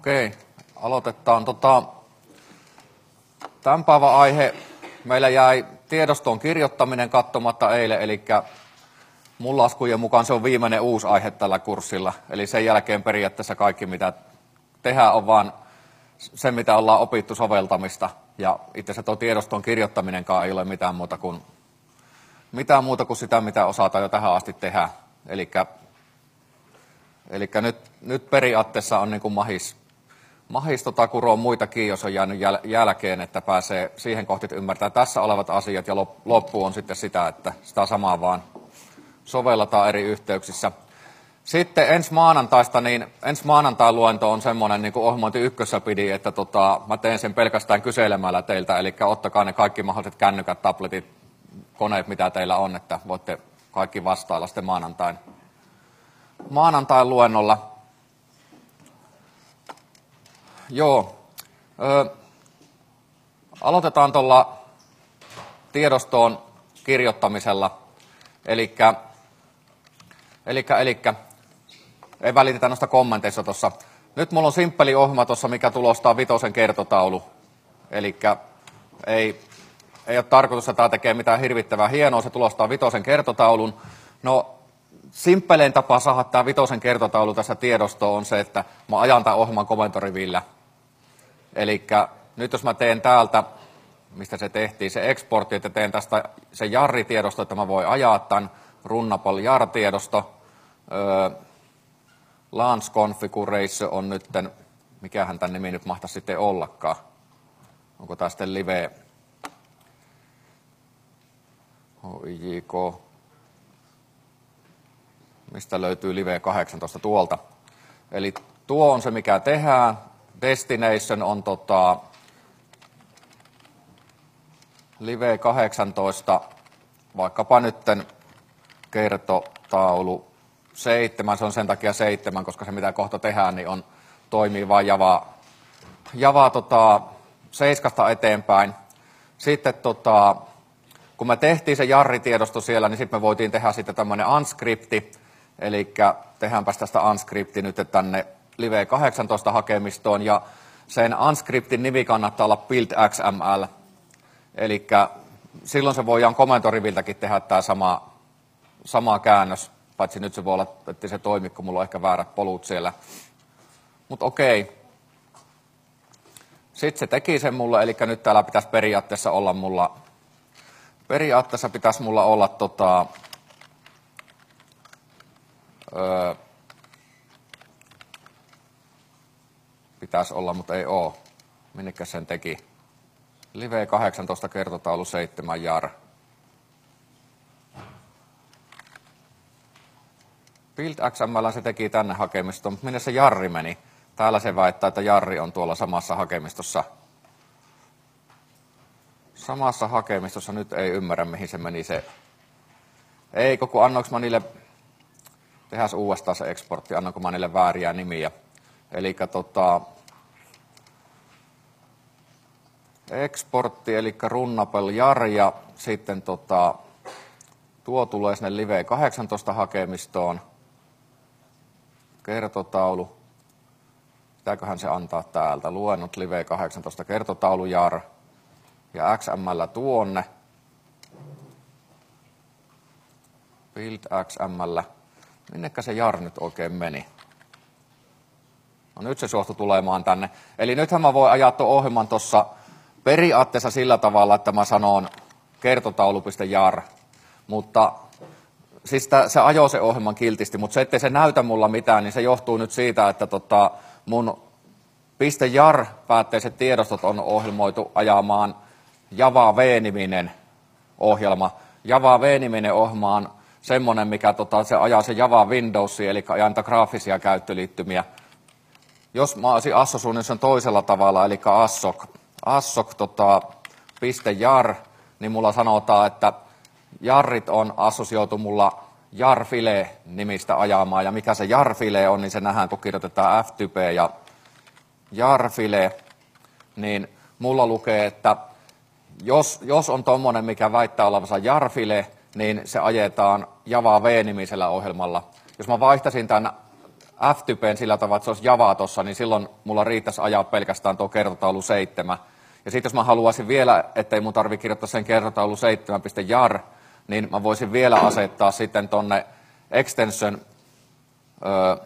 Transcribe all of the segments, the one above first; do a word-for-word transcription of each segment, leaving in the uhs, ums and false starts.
Okei, aloitetaan. Tota, tämän päivän aihe, meillä jäi tiedoston kirjoittaminen katsomatta eilen, eli mun laskujen mukaan se on viimeinen uusi aihe tällä kurssilla. Eli sen jälkeen periaatteessa kaikki, mitä tehdään, on vaan se, mitä ollaan opittu soveltamista. Ja itse asiassa tuo tiedoston kirjoittaminenkaan ei ole mitään muuta kuin, mitään muuta kuin sitä, mitä osataan jo tähän asti tehdä. Elikkä, elikkä nyt, nyt periaatteessa on niin kuin mahis, mahis tota, kuroa muitakin, jos on jäänyt jäl, jälkeen, että pääsee siihen kohti, että ymmärtää tässä olevat asiat, ja loppu on sitten sitä, että sitä samaa vaan sovelletaan eri yhteyksissä. Sitten ensi maanantaista, niin ensi maanantain luento on semmoinen, niin kuin ohjelmointi ykkössä pidi, että tota, mä teen sen pelkästään kyselemällä teiltä, eli ottakaa ne kaikki mahdolliset kännykät, tabletit, koneet, mitä teillä on, että voitte kaikki vastailla sitten maanantain, maanantain luennolla. Joo, ö, aloitetaan tuolla tiedostoon kirjoittamisella, elikkä, elikkä, elikkä ei välitetä noista kommenteissa tuossa. Nyt mulla on simppeli ohjelma tuossa, mikä tulostaa vitosen kertotaulu. Eli ei, ei ole tarkoitus, että tämä tekee mitään hirvittävää hienoa, se tulostaa vitosen kertotaulun. No, simppelein tapa saada tämä vitosen kertotaulu tässä tiedostoon on se, että mä ajan tämän ohjelman komentorivillä. Eli nyt jos mä teen täältä, mistä se tehtiin, se exportti, että teen tästä se jarri-tiedosto, että mä voin ajaa tämän runnapol jar-tiedosto. Öö, Launch configuration on nyt, mikähän tämän nimi nyt mahtaisi sitten ollakaan. Onko tämä sitten live? H I J K. Mistä löytyy live kahdeksantoista tuolta? Eli tuo on se, mikä tehdään. Destination on tota, live kahdeksantoista, vaikkapa nytten kertotaulu seitsemän, se on sen takia seitsemän, koska se mitä kohta tehdään, niin on, toimii vain Java, Java tota, seiskasta eteenpäin. Sitten tota, kun me tehtiin se jarri-tiedosto siellä, niin sitten me voitiin tehdä sitten tämmöinen unscripti, eli tehdäänpäs tästä unscripti nyt tänne live kahdeksantoista hakemistoon, ja sen unscriptin nimi kannattaa olla build.xml, eli silloin se voidaan komentoriviltäkin tehdä tämä sama, sama käännös, paitsi nyt se voi olla, että se toimi, kun mulla on ehkä väärät polut siellä. Mutta okei. Sitten se teki sen mulle, eli nyt täällä pitäisi periaatteessa olla mulla, periaatteessa pitäisi mulla olla tota, öö, pitäisi olla, mutta ei oo. Minnekä sen teki? live kahdeksantoista kertotaulu seitsemän jar. Build.xml se teki tänne hakemistoon, mutta minne se jarri meni? Täällä se väittää, että jarri on tuolla samassa hakemistossa. Samassa hakemistossa nyt ei ymmärrä, mihin se meni se. Ei, koko annoinko mä niille, tehdään uudestaan se exportti, annanko mä niille vääriä nimiä. Eli tota, exportti, eli runnapel jar, ja sitten tota, tuo tulee sinne live kahdeksantoista hakemistoon. Kertotaulu. Pitääköhän se antaa täältä? Luennot live kahdeksantoista kertotaulu jar. Ja X M L tuonne. Build X M L. Minnekä se jar nyt oikein meni? No nyt se suostui tulemaan tänne. Eli nythän mä voin ajaa tuon ohjelman tuossa periaatteessa sillä tavalla, että mä sanon kertotaulu.jar. Mutta siis tää, se ajoi se ohjelman kiltisti, mutta se, ettei se näytä mulla mitään, niin se johtuu nyt siitä, että tota, mun .jar päätteiset tiedostot on ohjelmoitu ajamaan Java V-niminen ohjelma. Java V-niminen ohjelma on semmoinen, mikä tota, se ajaa se Java Windowsia, eli ajaa niitä graafisia käyttöliittymiä. Jos mä olisin assosuun, niin se on toisella tavalla, eli assok, assok tota, .jar, niin mulla sanotaan, että jarrit on assosioitu mulla jarfile-nimistä ajamaan, ja mikä se jarfile on, niin se nähdään, kun kirjoitetaan ftp ja jarfile, niin mulla lukee, että jos, jos on tommonen, mikä väittää olevansa jarfile, niin se ajetaan Java V-nimisellä ohjelmalla. Jos mä vaihtaisin tämän F-typeen sillä tavalla, että se olisi Javaa tuossa, niin silloin mulla riittäisi ajaa pelkästään tuo kertotaulu seitsemän. Ja sitten jos mä haluaisin vielä, ettei mun tarvitse kirjoittaa sen kertotaulu seitsemän.jar, niin mä voisin vielä asettaa sitten tonne extension ö,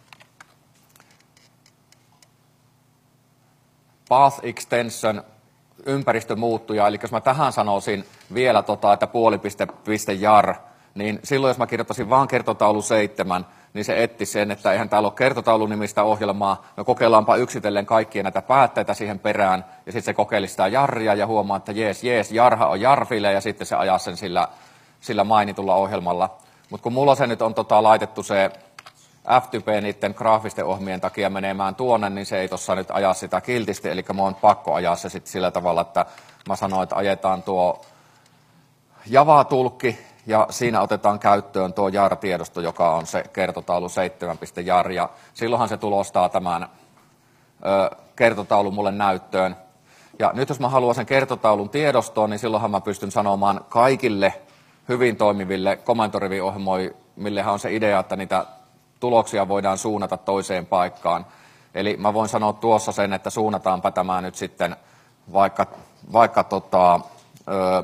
path extension ympäristömuuttuja, eli jos mä tähän sanoisin vielä, tota, että puolipiste piste jar, niin silloin jos mä kirjoittaisin vaan kertotaulu seitsemän, niin se etti sen, että eihän täällä ole kertotaulunimistä ohjelmaa, no kokeillaanpa yksitellen kaikkia näitä päätteitä siihen perään, ja sitten se kokeili sitä jarria ja huomaa, että jees, jees, jarha on jarfille, ja sitten se ajaa sen sillä, sillä mainitulla ohjelmalla. Mutta kun mulla se nyt on tota, laitettu se F-type niiden graafisten ohjelmien takia menemään tuonne, niin se ei tuossa nyt ajaa sitä kiltisti, eli mä oon pakko ajaa se sitten sillä tavalla, että mä sanoin, että ajetaan tuo Java-tulkki, ja siinä otetaan käyttöön tuo jar-tiedosto, joka on se kertotaulu seitsemän.jar, ja silloinhan se tulostaa tämän ö, kertotaulun mulle näyttöön. Ja nyt jos mä haluan sen kertotaulun tiedostoon, niin silloinhan mä pystyn sanomaan kaikille hyvin toimiville komentoriviohjelmoimillehan on se idea, että niitä tuloksia voidaan suunnata toiseen paikkaan. Eli mä voin sanoa tuossa sen, että suunnataanpa tämä nyt sitten vaikka, vaikka tota, ö,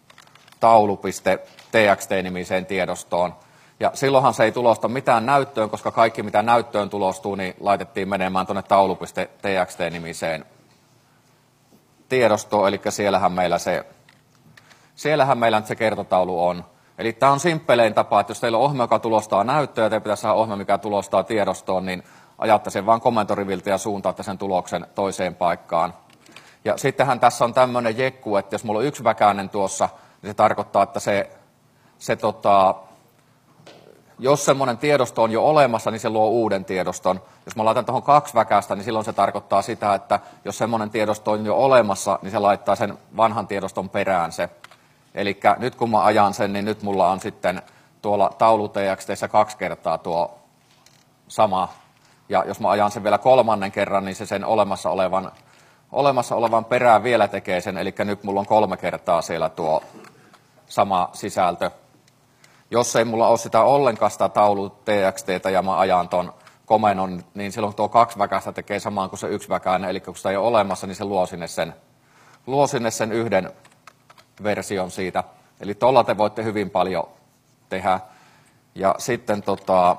taulu.txt-nimiseen tiedostoon. Ja silloinhan se ei tulosta mitään näyttöön, koska kaikki mitä näyttöön tulostuu, niin laitettiin menemään tuonne taulu.txt-nimiseen tiedostoon. Eli siellähän meillä se, siellähän meillä nyt se kertotaulu on. Eli tämä on simppelein tapa, että jos teillä on ohjelma, joka tulostaa näyttöä, ja teillä pitäisi saada ohjelma, mikä tulostaa tiedostoon, niin ajatte sen vaan komentoriviltä ja suuntaatte sen tuloksen toiseen paikkaan. Ja sittenhän tässä on tämmöinen jekku, että jos mulla on yksi väkäinen tuossa, niin se tarkoittaa, että se, se tota, jos semmoinen tiedosto on jo olemassa, niin se luo uuden tiedoston. Jos mä laitan tuohon kaksi väkästä, niin silloin se tarkoittaa sitä, että jos semmoinen tiedosto on jo olemassa, niin se laittaa sen vanhan tiedoston perään se. Eli nyt kun mä ajan sen, niin nyt mulla on sitten tuolla taulu.txt:ssä kaksi kertaa tuo sama. Ja jos mä ajan sen vielä kolmannen kerran, niin se sen olemassa olevan, olemassa olevan perään vielä tekee sen. Eli nyt mulla on kolme kertaa siellä tuo sama sisältö. Jos ei mulla ole sitä ollenkaan sitä taulu.txt:tä ja mä ajan ton komennon, niin silloin tuo kaksi väkästä tekee samaan kuin se yksi väkäinen. Eli kun sitä ei ole olemassa, niin se luo sinne sen, luo sinne sen yhden version siitä. Eli tuolla te voitte hyvin paljon tehdä. Ja sitten tota,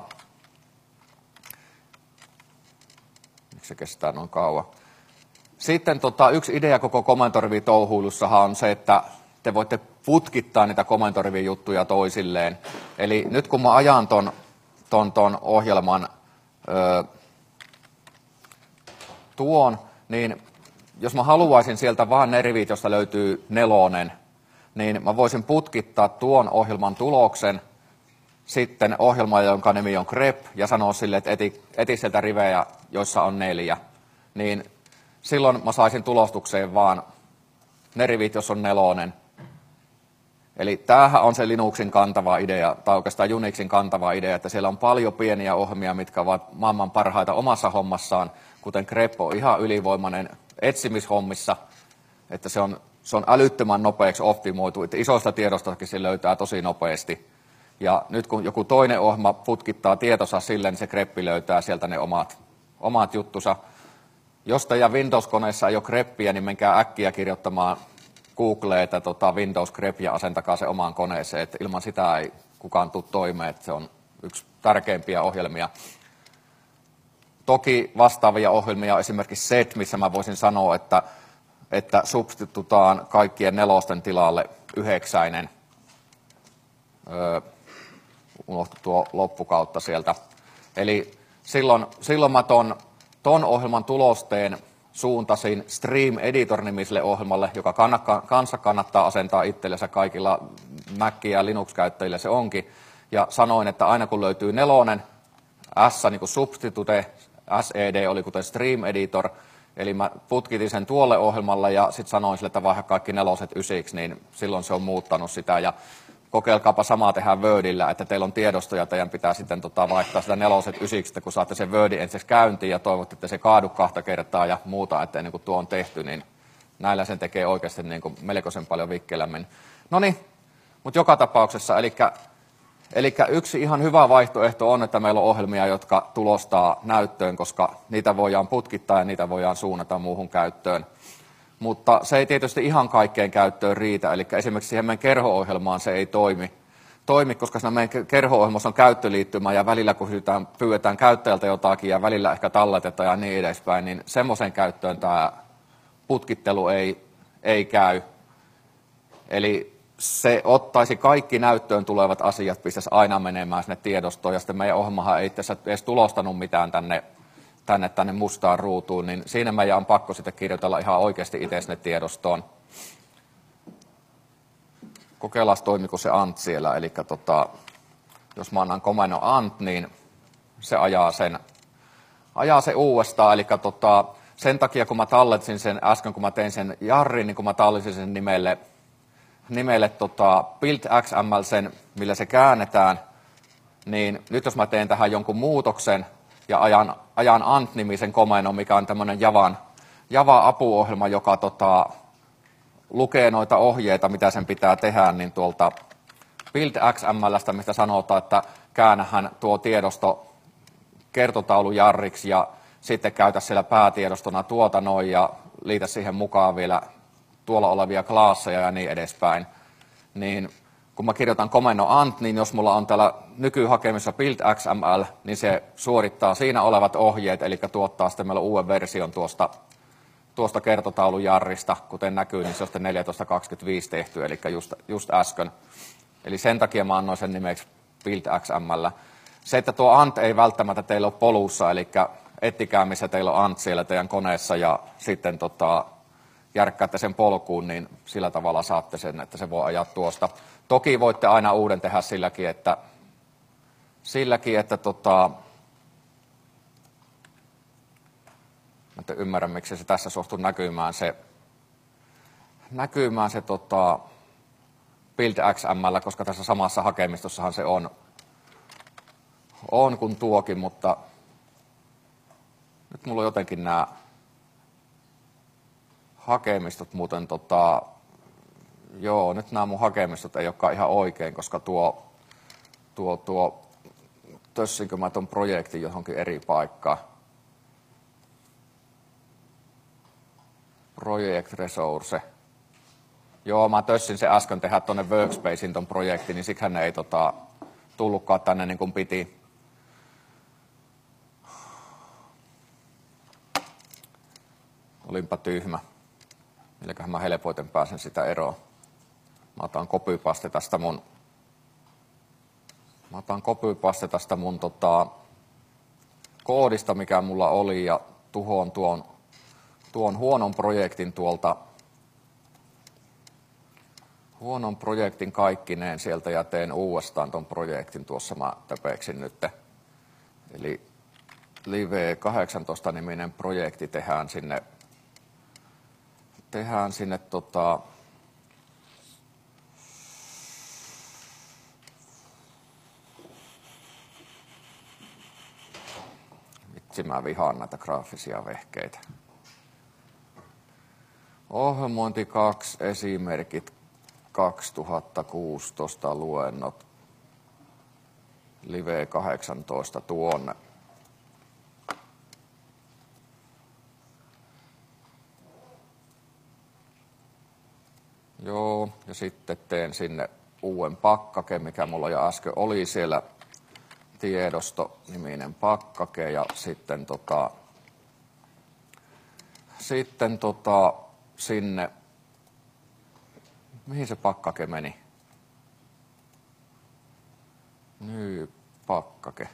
miksi se kestää noin kauan? Sitten tota, yksi idea koko komentorivitouhuilussahan on se, että te voitte putkittaa niitä komentorivijuttuja toisilleen. Eli nyt kun mä ajan ton, ton, ton ohjelman ö, tuon, niin jos mä haluaisin sieltä vaan ne rivit, josta löytyy nelonen, niin mä voisin putkittaa tuon ohjelman tuloksen, sitten ohjelma, jonka nimi on grep, ja sanoa sille, että eti, eti sieltä rivejä, joissa on neljä. Niin silloin mä saisin tulostukseen vaan ne rivit, jos on nelonen. Eli tämähän on se Linuxin kantava idea, tai oikeastaan Unixin kantava idea, että siellä on paljon pieniä ohjelmia, mitkä ovat maailman parhaita omassa hommassaan, kuten grep on ihan ylivoimainen etsimishommissa, että se on, se on älyttömän nopeaksi optimoitu, että isoista tiedostakin se löytää tosi nopeasti. Ja nyt kun joku toinen ohjelma putkittaa tietonsa sille, niin se greppi löytää sieltä ne omat, omat juttusa. Jos teidän Windows-koneessa ei ole greppiä, niin menkää äkkiä kirjoittamaan Googleen, että tota Windows grep ja asentakaa se omaan koneeseen, että ilman sitä ei kukaan tule toimeen, että se on yksi tärkeimpiä ohjelmia. Toki vastaavia ohjelmia on esimerkiksi set, missä mä voisin sanoa, että, että substitutaan kaikkien nelosten tilalle yhdeksäinen. Öö, unohtui tuo loppukautta sieltä. Eli silloin, silloin mä ton, ton ohjelman tulosteen suuntasin Stream Editor-nimiselle ohjelmalle, joka kannakka, kanssa kannattaa asentaa itsellensä kaikilla Mac- ja Linux-käyttäjillä se onkin. Ja sanoin, että aina kun löytyy nelonen, S niin kuin substitute, S E D oli kuten Stream Editor, eli mä putkitin sen tuolle ohjelmalle ja sitten sanoin sille, että vaihda kaikki neloset ysiksi, niin silloin se on muuttanut sitä. Ja kokeilkaapa samaa tehdä Wordillä, että teillä on tiedostoja, teidän pitää sitten tota vaihtaa sitä neloset ysiksi, kun saatte sen Wordin ensiksi käyntiin ja toivotte, että se kaadu kahta kertaa ja muuta, että ennen kuin tuo on tehty, niin näillä sen tekee oikeasti niin kuin melkoisen paljon vikkelämmin. No niin, mutta joka tapauksessa, eli Eli yksi ihan hyvä vaihtoehto on, että meillä on ohjelmia, jotka tulostaa näyttöön, koska niitä voidaan putkittaa ja niitä voidaan suunnata muuhun käyttöön. Mutta se ei tietysti ihan kaikkeen käyttöön riitä, eli esimerkiksi siihen meidän kerho-ohjelmaan se ei toimi, toimi koska siinä meidän kerho-ohjelmassa on käyttöliittymä ja välillä kun pyydetään, pyydetään käyttäjältä jotakin ja välillä ehkä talletetaan ja niin edespäin, niin semmoisen käyttöön tämä putkittelu ei, ei käy. Eli se ottaisi kaikki näyttöön tulevat asiat, pistäisi aina menemään sinne tiedostoon, ja sitten meidän ohjelmahan ei tässä edes tulostanut mitään tänne, tänne, tänne mustaan ruutuun, niin siinä meidän on pakko sitten kirjoitella ihan oikeasti itse sinne tiedostoon. Kokeillaan, toimiko se ant siellä, eli tota, jos mä annan komennon ant, niin se ajaa sen, ajaa se uudestaan, eli tota, sen takia kun mä talletin sen äsken, kun mä tein sen jarrin, niin kun mä tallisin sen nimelle, nimelle tota, build.xml sen, millä se käännetään, niin nyt jos mä teen tähän jonkun muutoksen ja ajan, ajan ant-nimisen komennon, mikä on tämmöinen Javan, Java-apuohjelma, joka tota, lukee noita ohjeita, mitä sen pitää tehdä, niin tuolta build.xmlstä, mistä sanotaan, että käännähän tuo tiedosto kertotaulujarriksi ja sitten käytä siellä päätiedostona tuota noin ja liitä siihen mukaan vielä tuolla olevia klaasseja ja niin edespäin. Niin kun mä kirjoitan komennon ant, niin jos mulla on täällä nykyhakemissa build.xml, niin se suorittaa siinä olevat ohjeet, eli tuottaa sitten meillä uuden version tuosta, tuosta kertotaulujarrista, kuten näkyy, niin se on sitten neljätoista kaksikymmentäviisi tehty, eli just, just äsken. Eli sen takia mä annoin sen nimeksi build.xml. Se, että tuo ant ei välttämättä teillä ole polussa, eli ettikää, missä teillä on ant siellä teidän koneessa, ja sitten tota, järkkäätte sen polkuun, niin sillä tavalla saatte sen, että se voi ajaa tuosta. Toki voitte aina uuden tehdä silläkin, että, silläkin, että tota, mä en ymmärrä, miksi se tässä suostuu näkymään se, näkymään se tota, build.xml, koska tässä samassa hakemistossahan se on, on kuin tuokin, mutta nyt mulla on jotenkin nämä hakemistot muuten, tota, joo, nyt nämä mun hakemistot ei olekaan ihan oikein, koska tuo, tuo, tuo tössinkö mä ton projektin johonkin eri paikkaan. Project Resource. Joo, mä tössin se äsken tehdä tuonne Workspacein ton projektin, niin siksihän ne ei tota, tullutkaan tänne niin kuin piti. Olinpa tyhmä. Milläköhän mä helpoiten pääsen sitä eroon. Mä otan copypaste tästä mun, mä otan copypaste tästä mun tota, koodista, mikä mulla oli, ja tuhoon tuon, tuon huonon projektin tuolta, huonon projektin kaikkineen sieltä ja teen uudestaan ton projektin. Tuossa mä täpeksin nyt. Eli Live kahdeksantoista niminen projekti tehdään sinne, tehdään sinne tota, vitsi mä vihaan näitä graafisia vehkeitä. Ohjelmointi kaksi, esimerkit kaksituhattakuusitoista luennot, Live kahdeksantoista tuonne. Joo, ja sitten teen sinne uuden pakkake, mikä mulla jo äsken oli siellä, tiedosto-niminen pakkake, ja sitten tota, sitten tota, sinne, mihin se pakkake meni? New pakkake.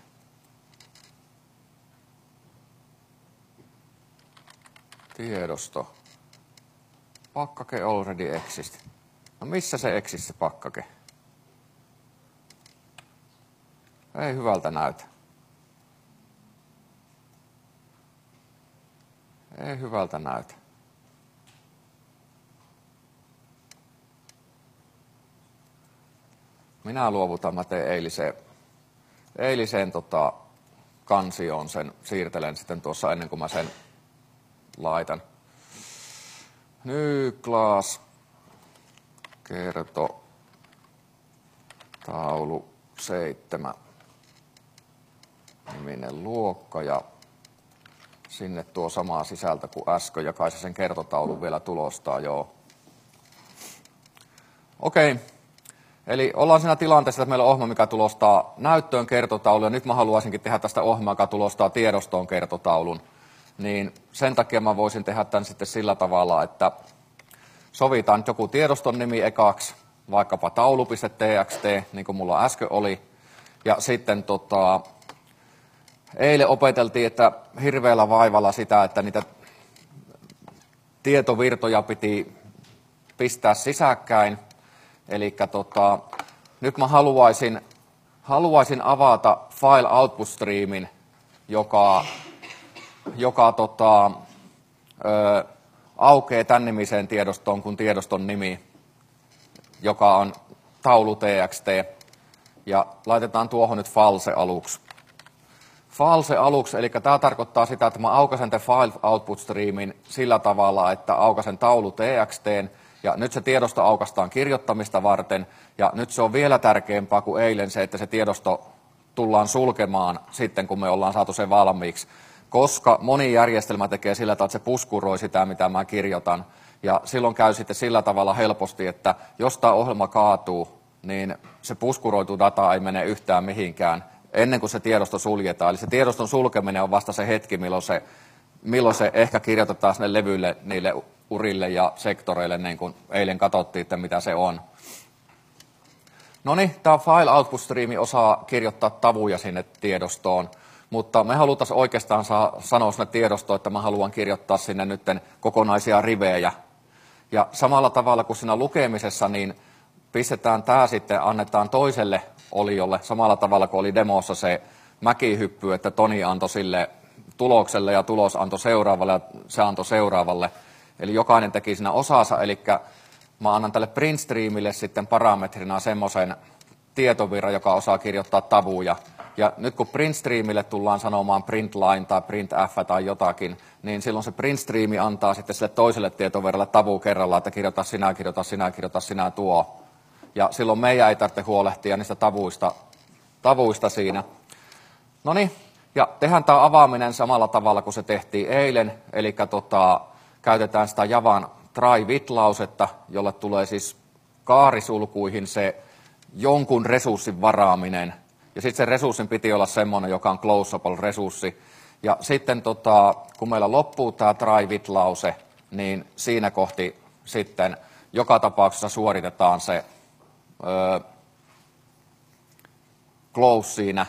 Tiedosto. Pakkake already exist. No missä se exist se pakkake? Ei hyvältä näytä. Ei hyvältä näytä. Minä luovutan, mä teen eiliseen, eiliseen tota, kansioon sen, siirtelen sitten tuossa ennen kuin mä sen laitan. New class, kerto, taulu, seitsemän niminen luokka ja sinne tuo samaa sisältö kuin äsken ja kai se sen kertotaulun vielä tulostaa, joo. Okei, eli ollaan siinä tilanteessa, että meillä on ohjelma, mikä tulostaa näyttöön kertotaulun ja nyt mä haluaisinkin tehdä tästä ohjelmaa, joka tulostaa tiedostoon kertotaulun. Niin sen takia mä voisin tehdä tämän sitten sillä tavalla, että sovitaan nyt joku tiedoston nimi ekaksi, vaikkapa taulu.txt, niin kuin mulla äsken oli. Ja sitten tota, eilen opeteltiin, että hirveällä vaivalla sitä, että niitä tietovirtoja piti pistää sisäkkäin. Eli tota, nyt mä haluaisin, haluaisin avata file output streamin, joka, joka tota, ö, aukeaa tämän nimiseen tiedostoon kuin tiedoston nimi, joka on taulu.txt. Ja laitetaan tuohon nyt false aluksi. False aluksi, eli tämä tarkoittaa sitä, että mä aukaisen tämän file output streamin sillä tavalla, että aukaisen taulu.txt. Ja nyt se tiedosto aukastaan kirjoittamista varten. Ja nyt se on vielä tärkeämpää kuin eilen se, että se tiedosto tullaan sulkemaan sitten, kun me ollaan saatu se valmiiksi. Koska moni järjestelmä tekee sillä tavalla, että se puskuroi sitä, mitä mä kirjoitan. Ja silloin käy sitten sillä tavalla helposti, että jos tämä ohjelma kaatuu, niin se puskuroitu data ei mene yhtään mihinkään ennen kuin se tiedosto suljetaan. Eli se tiedoston sulkeminen on vasta se hetki, milloin se, milloin se ehkä kirjoitetaan sinne levyille, niille urille ja sektoreille, niin kuin eilen katsottiin, että mitä se on. No niin, tämä file output streami osaa kirjoittaa tavuja sinne tiedostoon, mutta me halutaan oikeastaan saa, sanoa sinne tiedostoon, että mä haluan kirjoittaa sinne nyt kokonaisia rivejä. Ja samalla tavalla kuin siinä lukemisessa, niin pistetään tämä sitten, annetaan toiselle oliolle, samalla tavalla kuin oli demossa se mäkihyppy, että Toni antoi sille tulokselle ja tulos antoi seuraavalle ja se antoi seuraavalle. Eli jokainen teki siinä osansa, eli mä annan tälle printstreamille sitten parametrina semmoisen tietovirran, joka osaa kirjoittaa tavuja. Ja nyt kun printstreamille tullaan sanomaan printline tai printf tai jotakin, niin silloin se printstreami antaa sitten sille toiselle tietovirralle tavu kerrallaan, että kirjoita sinä, kirjoita sinä, kirjoita sinä tuo. Ja silloin meidän ei tarvitse huolehtia niistä tavuista, tavuista siinä. No niin, ja tehdään tämä avaaminen samalla tavalla kuin se tehtiin eilen, eli tota, käytetään sitä Javan try with-lausetta, jolle tulee siis kaarisulkuihin se jonkun resurssin varaaminen. Ja sitten se resurssin piti olla semmoinen, joka on closable-resurssi. Ja sitten tota, kun meillä loppuu tämä try with-lause, niin siinä kohti sitten joka tapauksessa suoritetaan se öö, close siinä.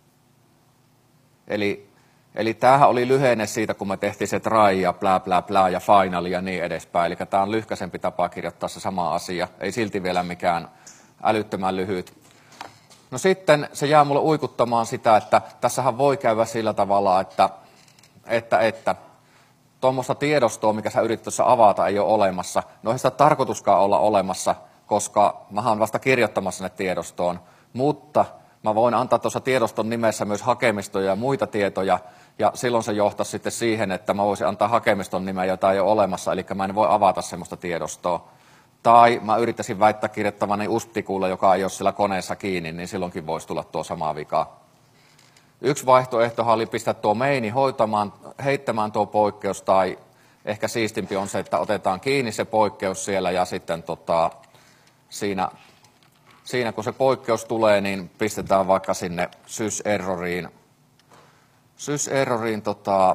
Eli Eli tämähän oli lyhenne siitä, kun me tehtiin se try ja bla bla bla ja final ja niin edespäin. Eli tämä on lyhkäisempi tapa kirjoittaa se sama asia. Ei silti vielä mikään älyttömän lyhyt. No sitten se jää mulle uikuttamaan sitä, että tässähän voi käydä sillä tavalla, että, että, että tuommoista tiedostoa, mikä sä yrität tuossa avata, ei ole olemassa. No ei sitä tarkoituskaan olla olemassa, koska mä oon vasta kirjoittamassa sinne tiedostoon. Mutta mä voin antaa tuossa tiedoston nimessä myös hakemistoja ja muita tietoja, ja silloin se johtaisi sitten siihen, että mä voisin antaa hakemiston nimeä, jota ei ole olemassa, eli mä en voi avata semmoista tiedostoa. Tai mä yrittäisin väittää kirjoittavani U S P-tikulla, joka ei ole siellä koneessa kiinni, niin silloinkin voisi tulla tuo sama vika. Yksi vaihtoehtohan oli pistää tuo meini hoitamaan, heittämään tuo poikkeus, tai ehkä siistimpi on se, että otetaan kiinni se poikkeus siellä, ja sitten tota, siinä... Siinä kun se poikkeus tulee, niin pistetään vaikka sinne sys-erroriin, sys-erroriin tota,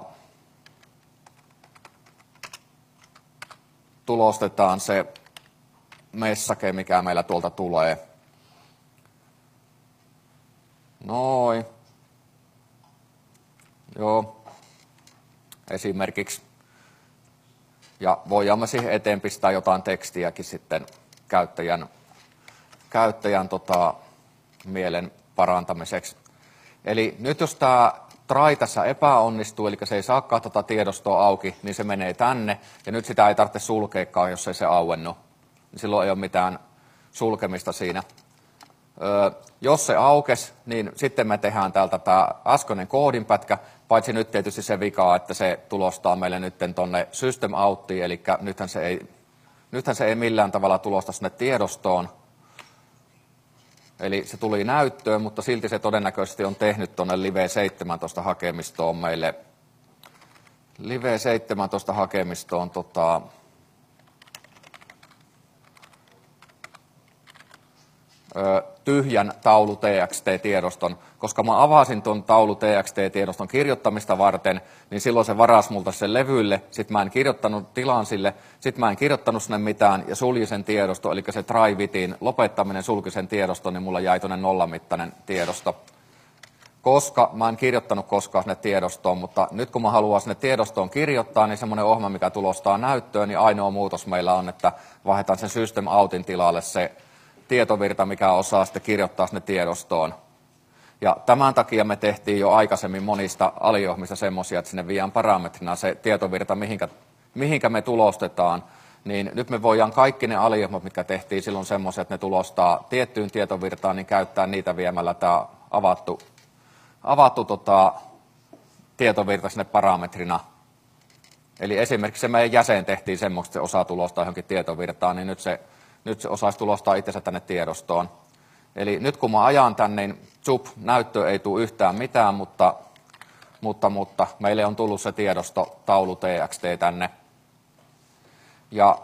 tulostetaan se messake, mikä meillä tuolta tulee. Noin. Joo. Esimerkiksi. Ja voidaan me siihen eteen pistää jotain tekstiäkin sitten käyttäjän käyttäjän tota, mielen parantamiseksi. Eli nyt jos tämä try tässä epäonnistuu, eli se ei saakaan tätä tiedostoa auki, niin se menee tänne, ja nyt sitä ei tarvitse sulkeekaan, jos ei se auennu. Silloin ei ole mitään sulkemista siinä. Öö, jos se aukesi, niin sitten me tehdään täältä tämä äskeinen koodinpätkä, paitsi nyt tietysti se vika, että se tulostaa meille nyt tuonne system outtiin, eli nythän se, ei, nythän se ei millään tavalla tulosta sinne tiedostoon. Eli se tuli näyttöön, mutta silti se todennäköisesti on tehnyt tuonne Live seitsemäntoista hakemistoon meille, Live seitsemäntoista hakemistoon tota, ö, tyhjän taulu T X T-tiedoston, koska mä avasin tuon taulu T X T-tiedoston kirjoittamista varten, niin silloin se varasi multa sen levylle, sit mä en kirjoittanut tilaan sille, sit mä en kirjoittanut sinne mitään ja sulji sen tiedosto, eli se try-bitin lopettaminen sulki sen tiedoston, niin mulla jäi tuonne nollamittainen tiedosto. Koska mä en kirjoittanut koskaan sinne tiedostoon, mutta nyt kun mä haluan sinne tiedostoon kirjoittaa, niin semmoinen ohjelma, mikä tulostaa näyttöön, niin ainoa muutos meillä on, että vaihdetaan sen system outin tilalle se tietovirta, mikä osaa sitten kirjoittaa sinne tiedostoon. Ja tämän takia me tehtiin jo aikaisemmin monista aliohjelmista semmoisia, että sinne viedään parametrina se tietovirta, mihinkä, mihinkä me tulostetaan. Niin nyt me voidaan kaikki ne aliohjelmat, mitkä tehtiin silloin semmoisia, että ne tulostaa tiettyyn tietovirtaan, niin käyttää niitä viemällä tämä avattu, avattu tota, tietovirta sinne parametrina. Eli esimerkiksi se meidän jäsen tehtiin semmoista, että se osaa tulostaa johonkin tietovirtaan, niin nyt se Nyt se osaisi tulostaa itsensä tänne tiedostoon. Eli nyt kun mä ajan tänne, niin zup, näyttö ei tule yhtään mitään, mutta, mutta, mutta meille on tullut se tiedosto taulu T X T tänne. Ja,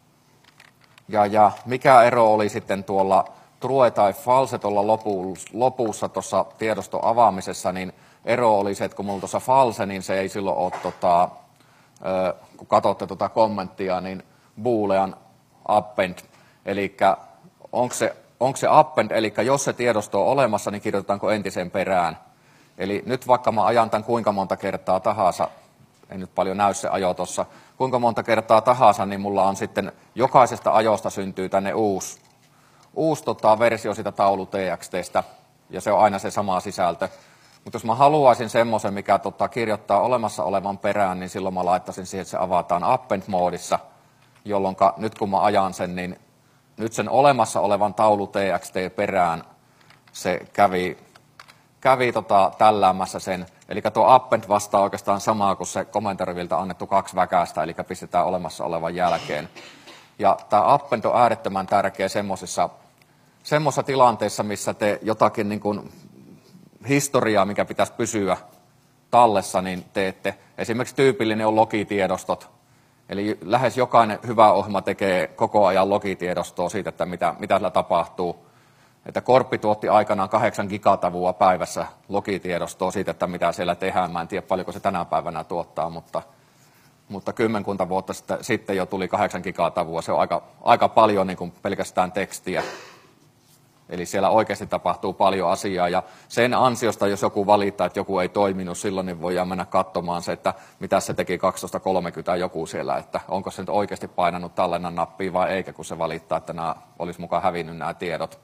ja, ja mikä ero oli sitten tuolla true tai false tuolla lopussa tuossa tiedoston avaamisessa, niin ero oli se, että kun mulla tuossa false, niin se ei silloin ole, tota, kun katsotte tuota kommenttia, niin boolean append. Eli onko se, onko se append, eli jos se tiedosto on olemassa, niin kirjoitetaanko entisen perään. Eli nyt vaikka mä ajan tämän kuinka monta kertaa tahansa, ei nyt paljon näy se ajo tuossa, kuinka monta kertaa tahansa, niin mulla on sitten jokaisesta ajosta syntyy tänne uusi, uusi tota, versio sitä taulu T X T:stä, ja se on aina se sama sisältö. Mutta jos mä haluaisin semmoisen, mikä tota, kirjoittaa olemassa olevan perään, niin silloin mä laittaisin siihen, että se avataan append-moodissa, jolloin nyt kun mä ajan sen, niin nyt sen olemassa olevan taulu T X T perään se kävi, kävi tota, tälläämässä sen. Eli tuo append vastaa oikeastaan samaa kuin se komentarivilta annettu kaksi väkästä, eli pistetään olemassa olevan jälkeen. Ja tämä append on äärettömän tärkeä semmoisissa tilanteissa, missä te jotakin niin kuin historiaa, mikä pitäisi pysyä tallessa, niin teette. Esimerkiksi tyypillinen on logitiedostot. Eli lähes jokainen hyvä ohjelma tekee koko ajan logitiedostoa siitä, että mitä, mitä sillä tapahtuu. Että Korppi tuotti aikanaan kahdeksan gigatavua päivässä logitiedostoa siitä, että mitä siellä tehdään. Mä en tiedä paljonko se tänä päivänä tuottaa, mutta, mutta kymmenkunta vuotta sitten, sitten jo tuli kahdeksan gigatavua. Se on aika, aika paljon niin kuin pelkästään tekstiä. Eli siellä oikeasti tapahtuu paljon asiaa, ja sen ansiosta, jos joku valittaa, että joku ei toiminut silloin, niin voidaan mennä katsomaan se, että mitä se teki kaksitoista kolmekymmentä joku siellä, että onko se nyt oikeasti painanut tallennan nappia vai eikä, kun se valittaa, että nämä olisi mukaan hävinnyt nämä tiedot.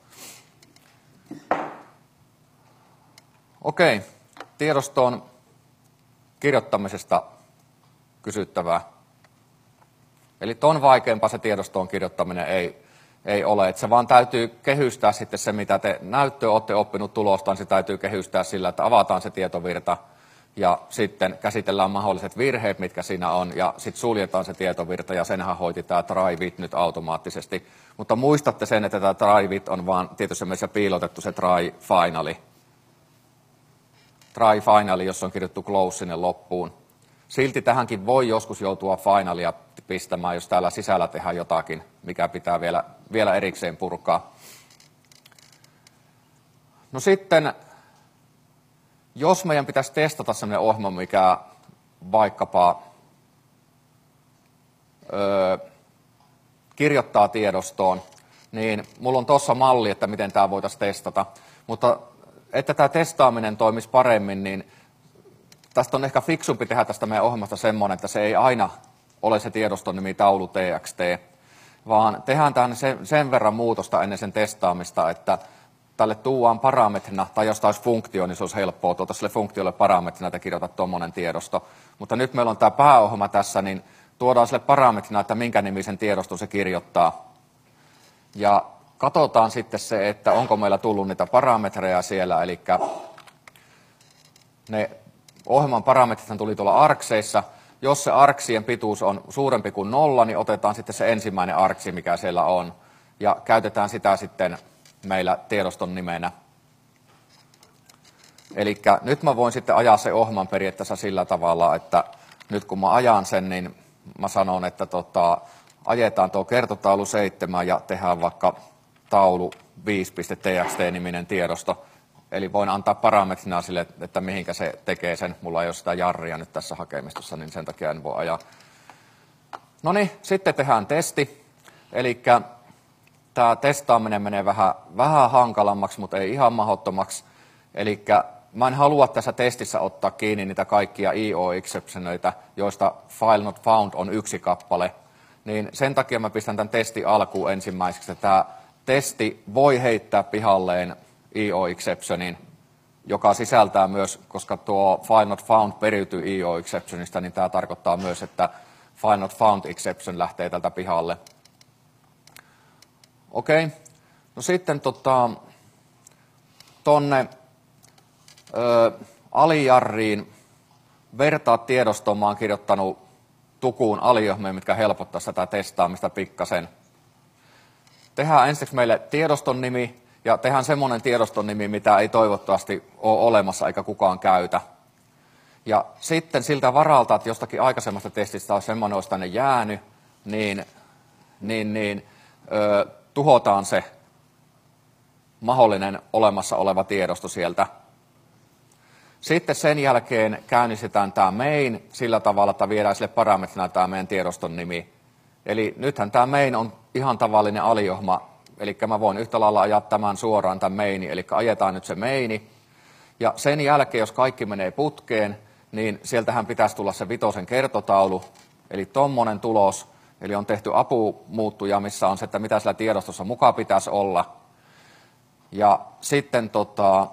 Okei, tiedostoon kirjoittamisesta kysyttävää. Eli ton vaikeampaa se tiedostoon kirjoittaminen ei Ei ole, että se vaan täytyy kehystää sitten se, mitä te näyttöä olette oppinut tulostaan, se täytyy kehystää sillä, että avataan se tietovirta ja sitten käsitellään mahdolliset virheet, mitkä siinä on, ja sitten suljetaan se tietovirta, ja senhän hoiti tämä try-bit nyt automaattisesti. Mutta muistatte sen, että tämä try-bit on vaan tietysti mielessä piilotettu se try-finali. Try-finali, jossa on kirjoittu close sinne loppuun. Silti tähänkin voi joskus joutua finalia pistämään, jos täällä sisällä tehdään jotakin, mikä pitää vielä, vielä erikseen purkaa. No sitten, jos meidän pitäisi testata sellainen ohjelma, mikä vaikkapa öö, kirjoittaa tiedostoon, niin mulla on tuossa malli, että miten tämä voitaisiin testata. Mutta että tämä testaaminen toimisi paremmin, niin tästä on ehkä fiksumpi tehdä tästä meidän ohjelmasta semmoinen, että se ei aina ole se tiedoston nimi taulu T X T, vaan tehdään tähän sen, sen verran muutosta ennen sen testaamista, että tälle tuodaan parametrina, tai jos tämä olisi funktio, niin se olisi helppoa, tuota sille funktiolle parametrina, että kirjoitat tuommoinen tiedosto. Mutta nyt meillä on tämä pääohjelma tässä, niin tuodaan sille parametrina, että minkä nimisen tiedoston se kirjoittaa. Ja katsotaan sitten se, että onko meillä tullut niitä parametreja siellä, eli ne ohjelman parametrit tuli tuolla arkseissa. Jos se arksien pituus on suurempi kuin nolla, niin otetaan sitten se ensimmäinen arksi, mikä siellä on, ja käytetään sitä sitten meillä tiedoston nimenä. Eli nyt mä voin sitten ajaa se ohjelman periaatteessa sillä tavalla, että nyt kun mä ajan sen, niin mä sanon, että tota, ajetaan tuo kertotaulu seitsemän ja tehdään vaikka taulu viisi.txt-niminen tiedosto. Eli voin antaa parametrina sille, että mihinkä se tekee sen. Mulla ei ole sitä jarria nyt tässä hakemistossa, niin sen takia en voi ajaa. No niin, sitten tehdään testi. Eli tämä testaaminen menee vähän, vähän hankalammaksi, mutta ei ihan mahdottomaksi. Eli mä en halua tässä testissä ottaa kiinni niitä kaikkia I O-exceptioneita, joista file not found on yksi kappale. Niin sen takia mä pistän tämän testin alkuun ensimmäiseksi. Tämä testi voi heittää pihalleen I O-exceptionin, joka sisältää myös, koska tuo file not found periytyy I O-exceptionista, niin tämä tarkoittaa myös, että file not found exception lähtee tältä pihalle. Okei, okay. No sitten tota, tonne ö, alijarriin vertaa tiedostoon mä oon kirjoittanut tukuun aliohmeen, mitkä helpottaa tätä testaamista pikkasen. Tehdään ensiksi meille tiedoston nimi ja tehdään semmoinen tiedoston nimi, mitä ei toivottavasti ole olemassa eikä kukaan käytä. Ja sitten siltä varalta, että jostakin aikaisemmasta testistä on semmoinen, olisi tänne jäänyt, niin, niin, niin ö, tuhotaan se mahdollinen olemassa oleva tiedosto sieltä. Sitten sen jälkeen käynnistetään tämä main sillä tavalla, että viedään sille parametrina tämä meidän tiedoston nimi. Eli nythän tämä main on ihan tavallinen aliohma, eli mä voin yhtä lailla ajaa tämän suoraan tämän maini, eli ajetaan nyt se maini. Ja sen jälkeen, jos kaikki menee putkeen, niin sieltähän pitäisi tulla se vitosen kertotaulu, eli tommonen tulos, eli on tehty apumuuttuja, missä on se, että mitä sillä tiedostossa mukaan pitäisi olla. Ja sitten tota,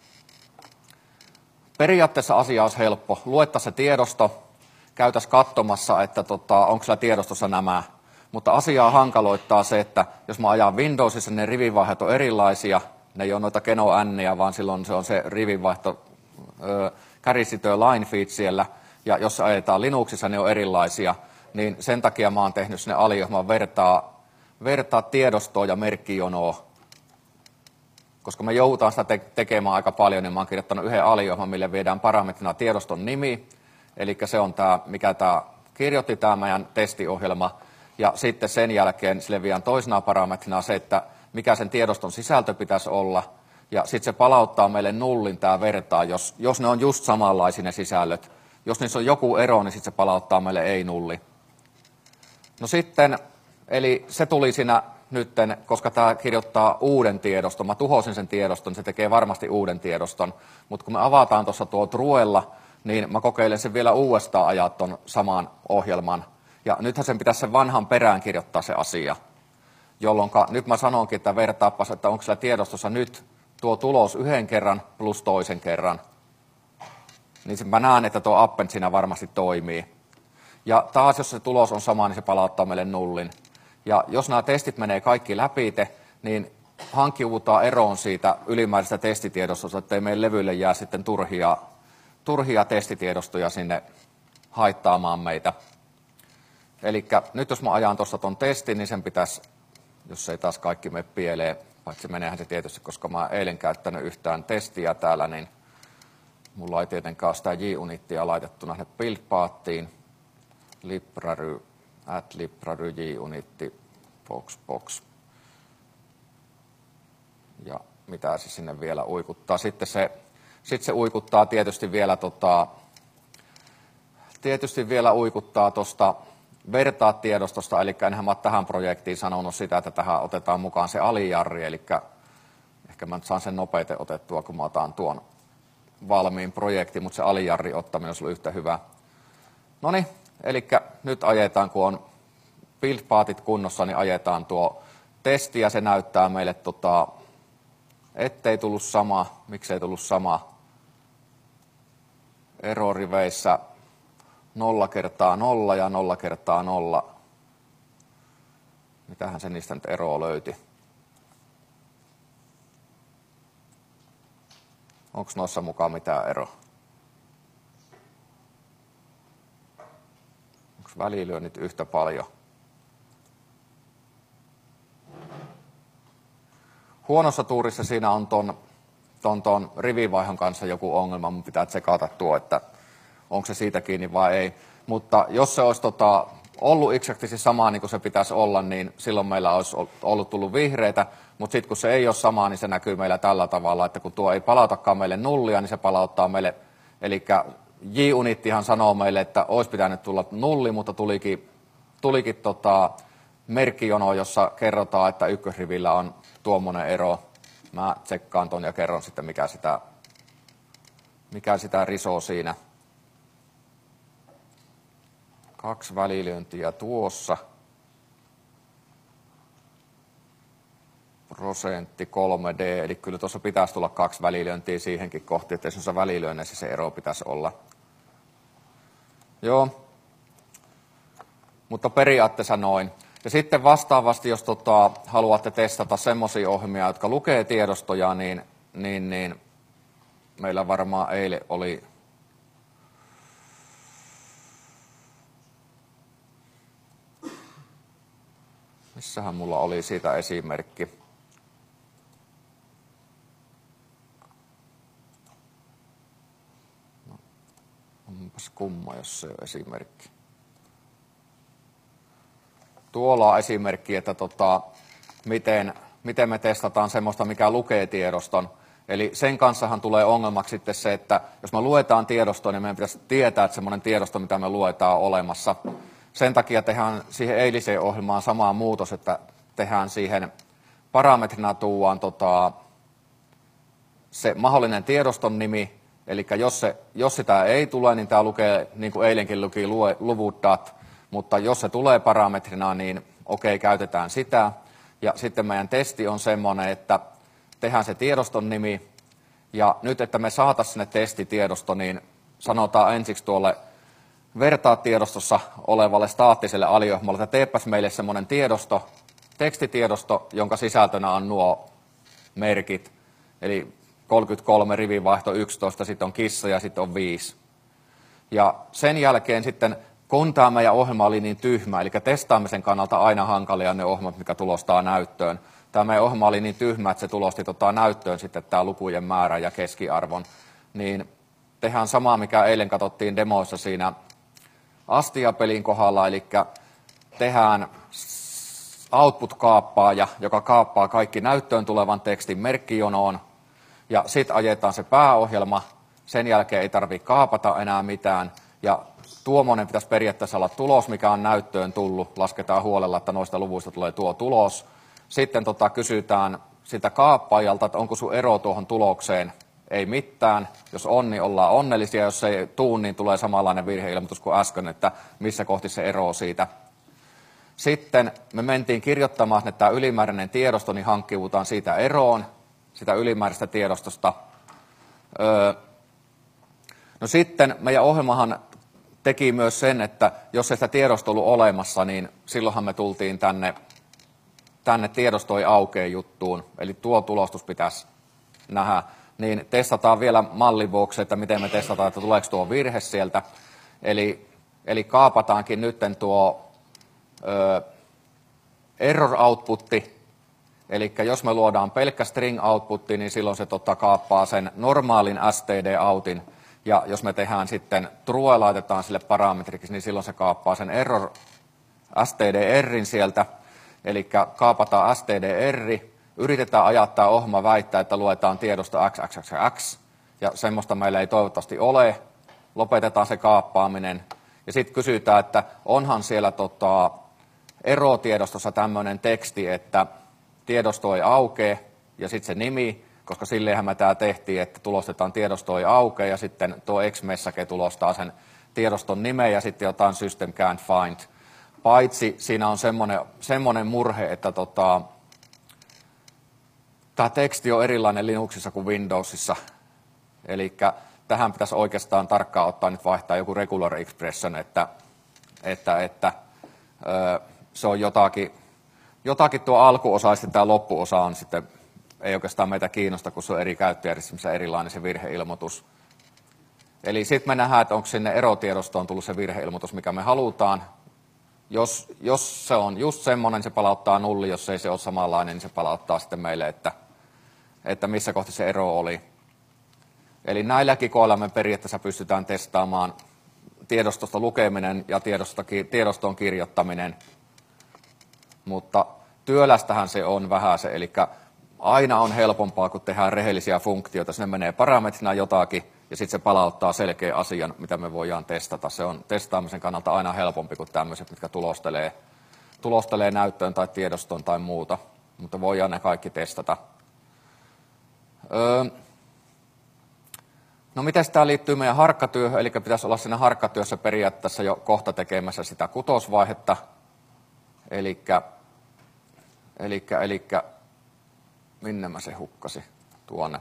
periaatteessa asia olisi helppo. Luettaisiin se tiedosto, käytäisiin katsomassa, että tota, onko sillä tiedostossa nämä. Mutta asiaa hankaloittaa se, että jos mä ajan Windowsissa, ne rivivaiheet on erilaisia. Ne ei ole noita Keno-änniä, vaan silloin se on se rivivaihto kärjistettyä line feed siellä. Ja jos ajetaan Linuxissa, ne on erilaisia. Niin sen takia mä oon tehnyt sinne aliohjelman vertaa, vertaa tiedostoa ja merkkijonoa. Koska me joudutaan sitä te- tekemään aika paljon, niin mä oon kirjoittanut yhden aliohjelman, mille viedään parametrina tiedoston nimi. Eli se on tämä, mikä tämä kirjoitti tämä meidän testiohjelma. Ja sitten sen jälkeen sille viedään toisena parametrina se, että mikä sen tiedoston sisältö pitäisi olla. Ja sitten se palauttaa meille nullin tämä vertaa, jos, jos ne on just samanlaisia ne sisällöt. Jos niissä on joku ero, niin sitten se palauttaa meille ei-nulli. No sitten, eli se tuli siinä nytten, koska tämä kirjoittaa uuden tiedoston. Mä tuhosin sen tiedoston, se tekee varmasti uuden tiedoston. Mutta kun me avataan tuossa tuo truella, niin mä kokeilen sen vielä uudestaan ajaa tuon saman ohjelman. Ja nythän sen pitäisi sen vanhan perään kirjoittaa se asia. Jolloin nyt mä sanonkin, että vertaapas, että onko sillä tiedostossa nyt tuo tulos yhden kerran plus toisen kerran. Niin mä näen, että tuo append siinä varmasti toimii. Ja taas, jos se tulos on sama, niin se palauttaa meille nullin. Ja jos nämä testit menee kaikki läpite, niin hankkiudutaan eroon siitä ylimääräisestä testitiedostosta, ettei meidän levylle jää sitten turhia, turhia testitiedostoja sinne haittaamaan meitä. Eli nyt jos mä ajan tuosta ton testin, niin sen pitäisi, jos ei taas kaikki mene pieleen, paitsi meneehän se tietysti, koska mä eilen käyttänyt yhtään testiä täällä, niin mulla ei tietenkään ole sitä JUnittia laitettuna sinne build-paattiin. Library, add library JUnitti, box, box. Ja mitä se sinne vielä uikuttaa. Sitten se, sitten se uikuttaa tietysti vielä, tota, tietysti vielä uikuttaa tuosta vertaa tiedostosta, eli enhän mä ole tähän projektiin sanonut sitä, että tähän otetaan mukaan se alijarri, eli ehkä mä nyt saan sen nopeiten otettua, kun mä otan tuon valmiin projektin, mutta se alijarri ottaminen olisi ollut yhtä hyvä. Noniin, eli nyt ajetaan, kun on build-paatit kunnossa, niin ajetaan tuo testi, ja se näyttää meille, tota, ettei tullut sama, miksei tullut sama erroriveissä nolla kertaa nolla ja nolla kertaa nolla. Mitähän se niistä nyt eroa löyti? Onko noissa mukaan mitään eroa? Onko välilyönnit yhtä paljon? huonossa tuurissa siinä on ton, ton, ton rivivaihon kanssa joku ongelma, mun pitää tsekata tuo, että onko se siitä kiinni vai ei. Mutta jos se olisi tota, ollut exaktisesti samaa niin kuin se pitäisi olla, niin silloin meillä olisi ollut tullut vihreitä, mutta sitten kun se ei ole samaa, niin se näkyy meillä tällä tavalla, että kun tuo ei palautakaan meille nullia, niin se palauttaa meille, eli J-unittihan sanoo meille, että olisi pitänyt tulla nulli, mutta tulikin, tulikin tota, merkkijono, jossa kerrotaan, että ykkösrivillä on tuommoinen ero. Mä tsekkaan ton ja kerron sitten, mikä sitä, mikä sitä risoo siinä. Kaksi välilyöntiä tuossa. Prosentti kolme D, eli kyllä tuossa pitäisi tulla kaksi välilyöntiä siihenkin kohti, että jos on välilyönneissä se ero pitäisi olla. Joo, mutta periaatteessa noin. Ja sitten vastaavasti, jos tota, haluatte testata semmoisia ohjelmia, jotka lukee tiedostoja, niin, niin, niin meillä varmaan eilen oli missähän mulla oli siitä esimerkki. No, onpas kumma, jos se on esimerkki. Tuolla on esimerkki, että tota, miten, miten me testataan semmoista, mikä lukee tiedoston. Eli sen kanssahan tulee ongelmaksi sitten se, että jos me luetaan tiedostoa, niin meidän pitäisi tietää, että semmoinen tiedosto, mitä me luetaan, on olemassa. Sen takia tehdään siihen eiliseen ohjelmaan sama muutos, että tehdään siihen parametrina tuodaan tota, se mahdollinen tiedoston nimi. Eli jos, se, jos sitä ei tule, niin tämä lukee, niin kuin eilenkin luki, luvut dat. Mutta jos se tulee parametrina, niin okei, käytetään sitä. Ja sitten meidän testi on semmoinen, että tehdään se tiedoston nimi. Ja nyt, että me saataisiin sinne testitiedosto, niin sanotaan ensiksi tuolle vertaa tiedostossa olevalle staattiselle aliohjelmalle, että teepäs meille semmoinen tiedosto, tekstitiedosto, jonka sisältönä on nuo merkit. Eli kolmekymmentäkolme, rivivaihto yksitoista, sitten on kissa ja sitten on viisi. Ja sen jälkeen sitten, kun tämä meidän ohjelma oli niin tyhmä, eli testaamisen kannalta aina hankalia ne ohjelmat, mikä tulostaa näyttöön. Tämä meidän ohjelma oli niin tyhmä, että se tulosti tota näyttöön sitten tämä lukujen määrä ja keskiarvon. Niin tehdään samaa, mikä eilen katsottiin demoissa siinä Astia-pelin kohdalla, eli tehdään output-kaappaaja, joka kaappaa kaikki näyttöön tulevan tekstin merkkijonoon, ja sitten ajetaan se pääohjelma, sen jälkeen ei tarvitse kaapata enää mitään, ja tuommoinen pitäisi periaatteessa olla tulos, mikä on näyttöön tullut, lasketaan huolella, että noista luvuista tulee tuo tulos. Sitten tota, kysytään sitä kaappaajalta, että onko sun ero tuohon tulokseen, ei mitään. Jos on, niin ollaan onnellisia. Jos ei tuu, niin tulee samanlainen virheilmoitus kuin äsken, että missä kohti se ero siitä. Sitten me mentiin kirjoittamaan, että tämä ylimääräinen tiedosto, niin hankkiudutaan siitä eroon, sitä ylimääräistä tiedostosta. Öö, no sitten meidän ohjelmahan teki myös sen, että jos ei sitä tiedostoa ollut olemassa, niin silloinhan me tultiin tänne, tänne tiedosto ei aukea juttuun. Eli tuo tulostus pitäisi nähdä. Niin testataan vielä mallin vuoksi, että miten me testataan, että tuleeko tuo virhe sieltä. Eli, eli kaapataankin nyt tuo ö, error outputti. Eli jos me luodaan pelkkä string outputti, niin silloin se totta kaappaa sen normaalin std-outin. Ja jos me tehdään sitten true, laitetaan sille parametriksi, niin silloin se kaappaa sen error stdrin sieltä. Eli kaapataan stdr. Yritetään ajattaa ohjelma väittää, että luetaan tiedosta x, x, x, x, ja semmoista meillä ei toivottavasti ole. Lopetetaan se kaappaaminen. Ja sitten kysytään, että onhan siellä tota, erotiedostossa tämmöinen teksti, että tiedosto ei aukee, ja sitten se nimi, koska silleenhän me tämä tehtiin, että tulostetaan tiedosto ei aukee, ja sitten tuo X-message tulostaa sen tiedoston nimen, ja sitten jotain system can't find. Paitsi siinä on semmoinen, semmoinen murhe, että tota, tämä teksti on erilainen Linuxissa kuin Windowsissa. Eli tähän pitäisi oikeastaan tarkkaan ottaa nyt vaihtaa joku regular expression, että, että, että ö, se on jotakin, jotakin tuo alkuosa ja sitten tämä loppuosa on sitten, ei oikeastaan meitä kiinnosta, kun se on eri käyttäjärjestelmissä erilainen se virheilmoitus. Eli sitten me nähdään, että onko sinne erotiedostoon tullut se virheilmoitus, mikä me halutaan. Jos, jos se on just semmoinen, se palauttaa nulli, jos ei se ole samanlainen, niin se palauttaa sitten meille, että että missä kohti se ero oli. Eli näilläkin koilla me periaatteessa pystytään testaamaan tiedostosta lukeminen ja tiedostoon kirjoittaminen, mutta työlästähän se on vähän se, eli aina on helpompaa, kun tehdään rehellisiä funktioita, sinne menee parametrina jotakin ja sitten se palauttaa selkeä asian, mitä me voidaan testata. Se on testaamisen kannalta aina helpompi kuin tämmöiset, mitkä tulostelee, tulostelee näyttöön tai tiedostoon tai muuta, mutta voidaan ne kaikki testata. Öö, No miten tämä liittyy meidän harkkatyöhön, eli pitäisi olla siinä harkkatyössä periaatteessa jo kohta tekemässä sitä kutosvaihetta, eli, eli, eli minne mä se hukkasi tuonne.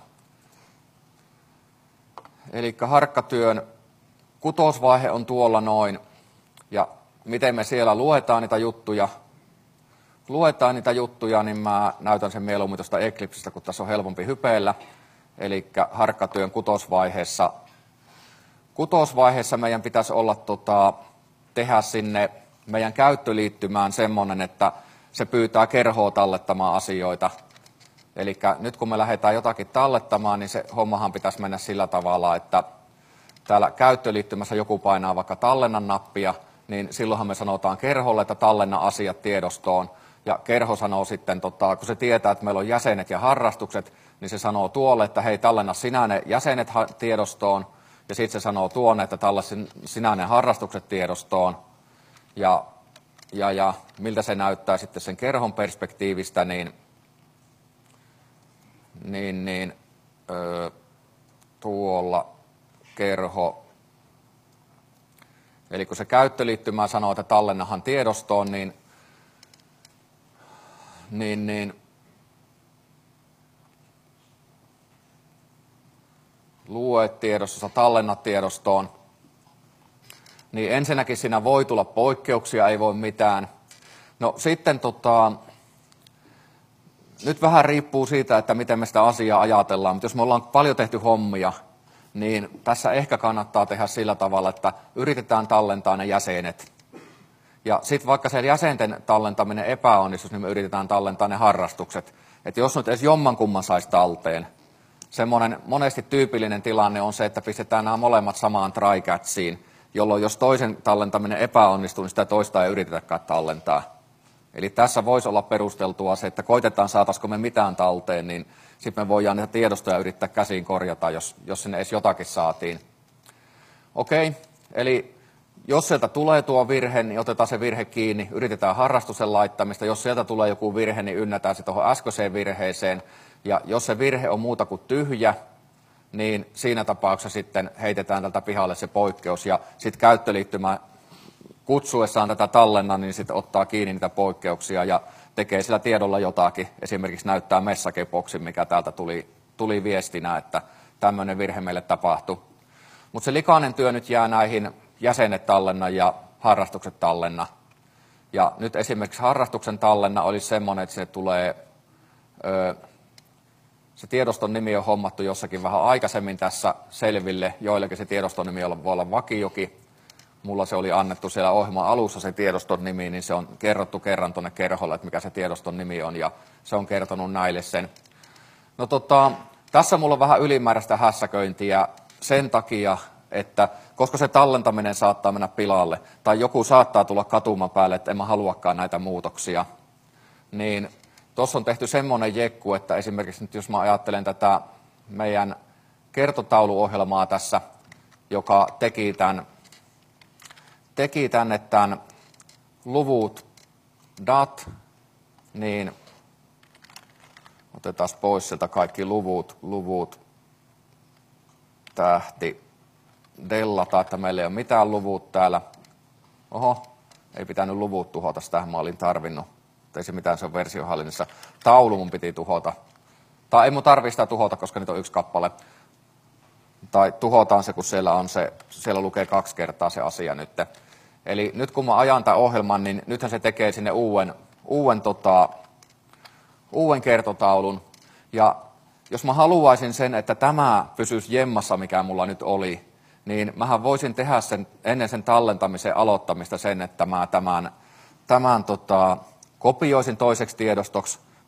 Eli harkkatyön kutosvaihe on tuolla noin, ja miten me siellä luetaan niitä juttuja, luetaan niitä juttuja, niin mä näytän sen mieluummin tuosta Eclipsestä, kun tässä on helpompi hypeillä. Eli harkkatyön kutosvaiheessa, kutosvaiheessa meidän pitäisi olla, tota, tehdä sinne meidän käyttöliittymään semmoinen, että se pyytää kerhoa tallettamaan asioita. Eli nyt kun me lähdetään jotakin tallettamaan, niin se hommahan pitäisi mennä sillä tavalla, että täällä käyttöliittymässä joku painaa vaikka tallennan nappia, niin silloinhan me sanotaan kerholle, että tallenna asiat tiedostoon. Ja kerho sanoo sitten, tota, kun se tietää, että meillä on jäsenet ja harrastukset, niin se sanoo tuolle, että hei, tallenna sinä ne jäsenet tiedostoon, ja sitten se sanoo tuonne, että tallenna sinä ne harrastukset tiedostoon, ja, ja, ja miltä se näyttää sitten sen kerhon perspektiivistä, niin, niin, niin öö, tuolla kerho, eli kun se käyttöliittymä sanoo, että tallennahan tiedostoon, niin, niin, niin lue tiedostossa, tallenna tiedostoon, niin ensinnäkin siinä voi tulla poikkeuksia, ei voi mitään. No sitten tota, nyt vähän riippuu siitä, että miten me sitä asiaa ajatellaan, mutta jos me ollaan paljon tehty hommia, niin tässä ehkä kannattaa tehdä sillä tavalla, että yritetään tallentaa ne jäsenet. Ja sitten vaikka se jäsenten tallentaminen epäonnistuisi, niin me yritetään tallentaa ne harrastukset. Että jos nyt edes jommankumman saisi talteen, semmoinen monesti tyypillinen tilanne on se, että pistetään nämä molemmat samaan try-catchiin, jolloin jos toisen tallentaminen epäonnistuu, niin sitä toista ei yritetäkään tallentaa. Eli tässä voisi olla perusteltua se, että koitetaan saataisiko me mitään talteen, niin sitten me voidaan niitä tiedostoja yrittää käsiin korjata, jos, jos sinne edes jotakin saatiin. Okei, eli jos sieltä tulee tuo virhe, niin otetaan se virhe kiinni, yritetään harrastuksen laittamista. Jos sieltä tulee joku virhe, niin ynnätään se tuohon äskeiseen virheeseen. Ja jos se virhe on muuta kuin tyhjä, niin siinä tapauksessa sitten heitetään tältä pihalle se poikkeus. Ja sitten käyttöliittymä kutsuessaan tätä tallenna, niin sitten ottaa kiinni niitä poikkeuksia ja tekee sillä tiedolla jotakin. Esimerkiksi näyttää messageboxin, mikä täältä tuli, tuli viestinä, että tämmöinen virhe meille tapahtui. Mutta se likainen työ nyt jää näihin jäsenet tallenna ja harrastukset tallenna. Ja nyt esimerkiksi harrastuksen tallenna olisi semmoinen, että sinne tulee, ö, se tiedoston nimi on hommattu jossakin vähän aikaisemmin tässä selville. Joillekin se tiedoston nimi voi olla vakiokin. Mulla se oli annettu siellä ohjelman alussa se tiedoston nimi, niin se on kerrottu kerran tuonne kerholle, että mikä se tiedoston nimi on, ja se on kertonut näille sen. No tota, tässä mulla on vähän ylimääräistä hässäköintiä sen takia, että koska se tallentaminen saattaa mennä pilalle, tai joku saattaa tulla katuman päälle, että en mä haluakaan näitä muutoksia, niin tuossa on tehty semmoinen jekku, että esimerkiksi nyt jos mä ajattelen tätä meidän kertotauluohjelmaa tässä, joka teki tämän, teki tänne tämän luvut dat, niin otetaan pois sieltä kaikki luvut, luvut, tähti, dellata, että meillä ei ole mitään luvut täällä. Oho, ei pitänyt luvut tuhota, sitähän mä olin tarvinnut. Ei se mitään, se on versiohallinnassa. Taulu mun piti tuhota. Tai ei mun tarvitse sitä tuhota, koska niitä on yksi kappale. Tai tuhotaan se, kun siellä on se, siellä lukee kaksi kertaa se asia nyt. Eli nyt kun mä ajan tämän ohjelman, niin nythän se tekee sinne uuden, uuden, tota, uuden kertotaulun. Ja jos mä haluaisin sen, että tämä pysyisi jemmassa, mikä mulla nyt oli, niin mähän voisin tehdä sen ennen sen tallentamisen aloittamista sen, että mä tämän, tämän tota, kopioisin toiseksi tiedostoksi,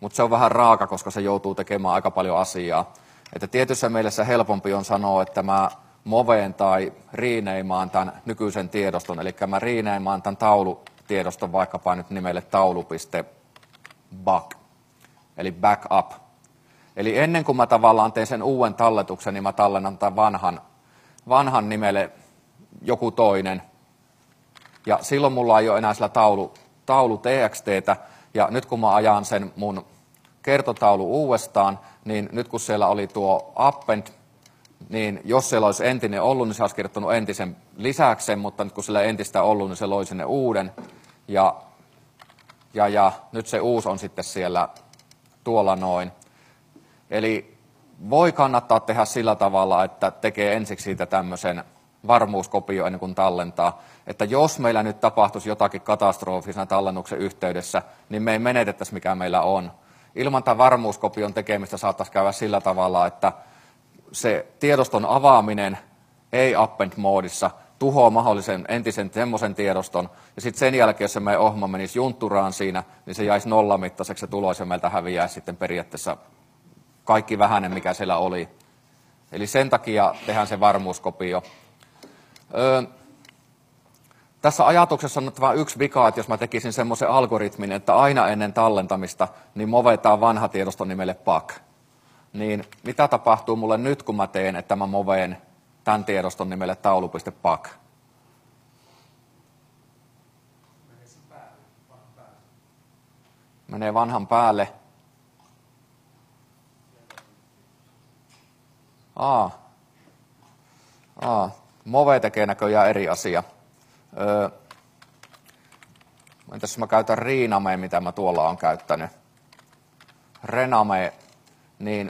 mutta se on vähän raaka, koska se joutuu tekemään aika paljon asiaa. Että tietyssä mielessä helpompi on sanoa, että mä moveen tai riineimaan tämän nykyisen tiedoston, eli mä riineimaan tämän taulutiedoston vaikkapa nyt nimelle taulu.back, eli backup. Eli ennen kuin mä tavallaan teen sen uuden talletuksen, niin mä tallennan tämän vanhan, vanhan nimelle joku toinen. Ja silloin mulla ei ole enää sillä taulu, taulu txttä, ja nyt kun mä ajan sen mun kertotaulu uudestaan, niin nyt kun siellä oli tuo append, niin jos siellä olisi entinen ollut, niin se olisi kirjoittanut entisen lisäksi, mutta nyt kun siellä ei entistä ollut, niin se loi sinne uuden. Ja, ja, ja nyt se uusi on sitten siellä tuolla noin. Eli voi kannattaa tehdä sillä tavalla, että tekee ensiksi siitä tämmöisen varmuuskopio ennen kuin tallentaa. Että jos meillä nyt tapahtuisi jotakin katastrofisena tallennuksen yhteydessä, niin me ei menetettäisi mikä meillä on. Ilman tämän varmuuskopion tekemistä saattaisi käydä sillä tavalla, että se tiedoston avaaminen ei append-moodissa tuhoaa mahdollisen entisen semmoisen tiedoston, ja sitten sen jälkeen, jos se meidän ohjelma menisi juntturaan siinä, niin se jäisi nollamittaiseksi se tulos, ja meiltä häviäisi sitten periaatteessa kaikki vähäinen, mikä siellä oli. Eli sen takia tehdään se varmuuskopio. Öö, Tässä ajatuksessa on vain yksi vika, että jos mä tekisin semmoisen algoritmin, että aina ennen tallentamista niin movetaan vanha tiedoston nimelle pack. Niin mitä tapahtuu mulle nyt, kun mä teen, että mä moveen tämän tiedoston nimelle taulu.pack? Menee vanhan päälle. Aa. Aa. Move tekee näköjään eri asia. Öö, entäs jos mä käytän renamea, mitä mä tuolla on käyttänyt. Rename, niin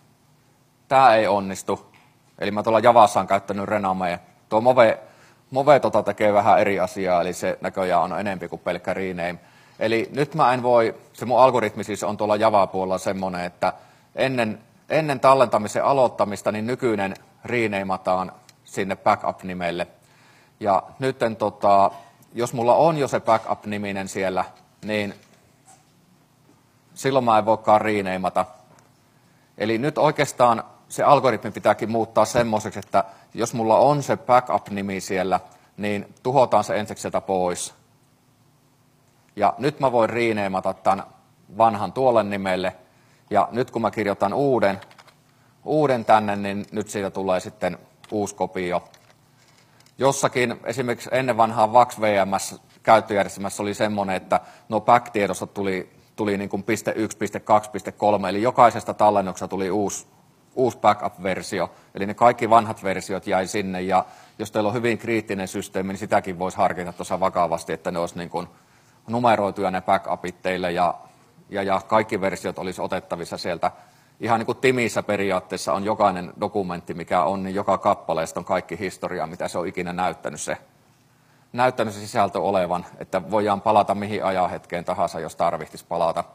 tää ei onnistu. Eli mä tuolla Javassa on käyttänyt renamea. Tuo move, move tota tekee vähän eri asiaa, eli se näköjään on enempi kuin pelkkä rename. Eli nyt mä en voi, se mun algoritmi siis on tuolla Java-puolella semmoinen, että ennen, ennen tallentamisen aloittamista niin nykyinen renamataan sinne backup-nimelle. Ja nyt tota, jos mulla on jo se backup-niminen siellä, niin silloin mä en voikaan renameata. Eli nyt oikeastaan se algoritmi pitääkin muuttaa semmoiseksi, että jos mulla on se backup-nimi siellä, niin tuhotaan se ensiksi sieltä pois. Ja nyt mä voin renameata tämän vanhan tuolle nimelle. Ja nyt kun mä kirjoitan uuden, uuden tänne, niin nyt siitä tulee sitten uusi kopio. Jossakin esimerkiksi ennen vanhaa Vax V M S-käyttöjärjestelmässä oli semmoinen, että nuo back-tiedostot tuli, tuli niin kuin piste yksi, piste kaksi, piste kolme, eli jokaisesta tallennuksesta tuli uusi, uusi backup-versio, eli ne kaikki vanhat versiot jäi sinne, ja jos teillä on hyvin kriittinen systeemi, niin sitäkin voisi harkita tuossa vakavasti, että ne olisi niin kuin numeroituja ne backupit teille, ja, ja, ja kaikki versiot olisi otettavissa sieltä. Ihan niin kuin Timissä periaatteessa on jokainen dokumentti, mikä on, niin joka kappaleesta on kaikki historia, mitä se on ikinä näyttänyt se, näyttänyt se sisältö olevan, että voidaan palata mihin ajanhetkeen tahansa, jos tarvitsisi palata.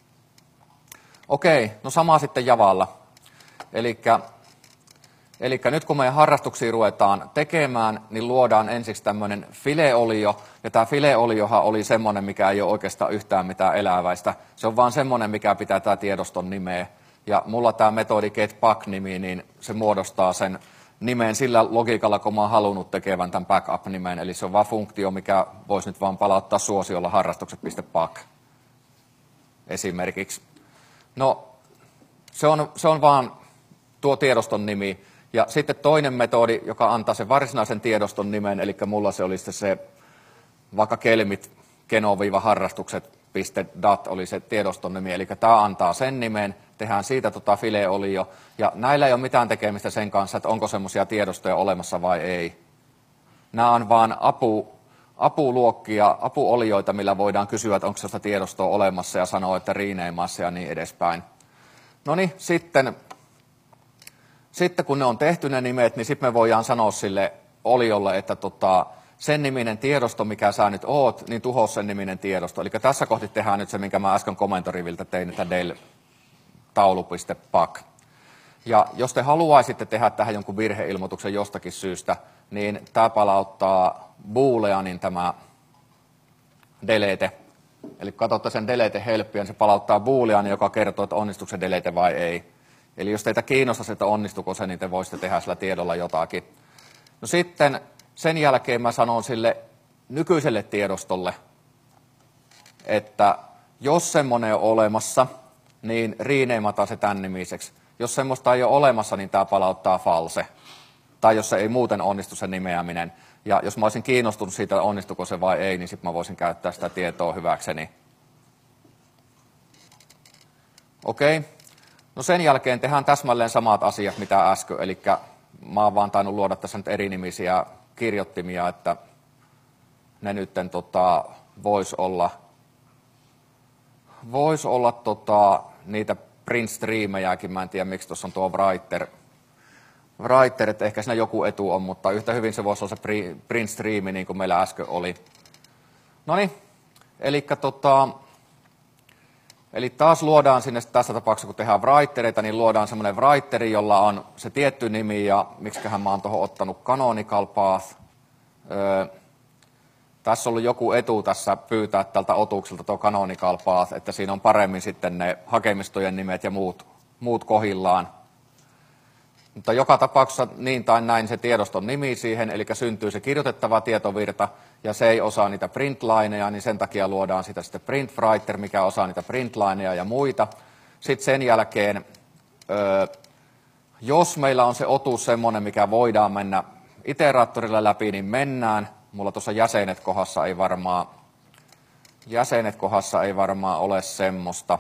Okei, no sama sitten Javalla. Elikkä, elikkä nyt kun meidän harrastuksia ruvetaan tekemään, niin luodaan ensiksi tämmöinen fileolio, ja tämä fileoliohan oli semmoinen, mikä ei ole oikeastaan yhtään mitään eläväistä. Se on vaan semmoinen, mikä pitää tämä tiedoston nimeä. Ja mulla tämä metodi getBack-nimi, niin se muodostaa sen nimen sillä logiikalla, kun mä oon halunnut tekevän tämän backup-nimen. Eli se on vaan funktio, mikä voisi nyt vaan palauttaa suosiolla harrastukset.back esimerkiksi. No, se on, se on vaan tuo tiedoston nimi. Ja sitten toinen metodi, joka antaa sen varsinaisen tiedoston nimen, eli mulla se oli se vaikka kelmit keno-harrastukset.dat oli se tiedoston nimi, eli tämä antaa sen nimen, tehdään siitä tota fileolio, ja näillä ei ole mitään tekemistä sen kanssa, että onko semmoisia tiedostoja olemassa vai ei. Nämä on vaan apu, apuluokkia, apuolioita, millä voidaan kysyä, että onko sellaista tiedostoa olemassa ja sanoa, että renamassa ja niin edespäin. No niin, sitten, sitten kun ne on tehty ne nimet, niin sitten me voidaan sanoa sille oliolle, että tota, sen niminen tiedosto, mikä sä nyt oot, niin tuhoa sen niminen tiedosto. Eli tässä kohti tehdään nyt se, minkä mä äsken komentoriviltä tein, että del taulu.pack. Ja jos te haluaisitte tehdä tähän jonkun virheilmoituksen jostakin syystä, niin tämä palauttaa booleanin tämä delete. Eli katsotte sen delete helppiä, niin se palauttaa boolean, joka kertoo, että onnistuuko se delete vai ei. Eli jos teitä kiinnostaisi, että onnistuuko se, niin te voisitte tehdä sillä tiedolla jotakin. No sitten sen jälkeen mä sanon sille nykyiselle tiedostolle, että jos semmoinen on olemassa, niin renamataan se tämän nimiseksi. Jos semmoista ei ole olemassa, niin tämä palauttaa false. Tai jos se ei muuten onnistu se nimeäminen. Ja jos mä olisin kiinnostunut siitä, onnistuko se vai ei, niin sitten mä voisin käyttää sitä tietoa hyväkseni. Okei. Okay. No sen jälkeen tehdään täsmälleen samat asiat, mitä äsken. Eli mä oon vaan tainnut luoda tässä nyt erinimisiä kirjoittimia, että ne nyt tota, vois olla, vois olla tota, niitä print-striimejäkin. Mä en tiedä, miksi tuossa on tuo writer. Writer, että ehkä siinä joku etu on, mutta yhtä hyvin se voisi olla se print-striimi, niin kuin meillä äsken oli. No niin, eli tota, Eli taas luodaan sinne tässä tapauksessa, kun tehdään writereita, niin luodaan semmoinen writeri, jolla on se tietty nimi, ja miksiköhän mä oon tuohon ottanut canonical path. Öö, tässä on ollut joku etu tässä pyytää tältä otukselta tuo canonical path, että siinä on paremmin sitten ne hakemistojen nimet ja muut, muut kohillaan. Mutta joka tapauksessa niin tai näin se tiedoston nimi siihen, eli syntyy se kirjoitettava tietovirta, ja se ei osaa niitä printlineja, niin sen takia luodaan sitä sitten printwriter, mikä osaa niitä printlineja ja muita. Sitten sen jälkeen, jos meillä on se otus semmoinen, mikä voidaan mennä iteraattorilla läpi, niin mennään. Mulla tuossa jäsenet kohdassa ei varmaan, jäsenet kohdassa ei varmaan ole semmoista.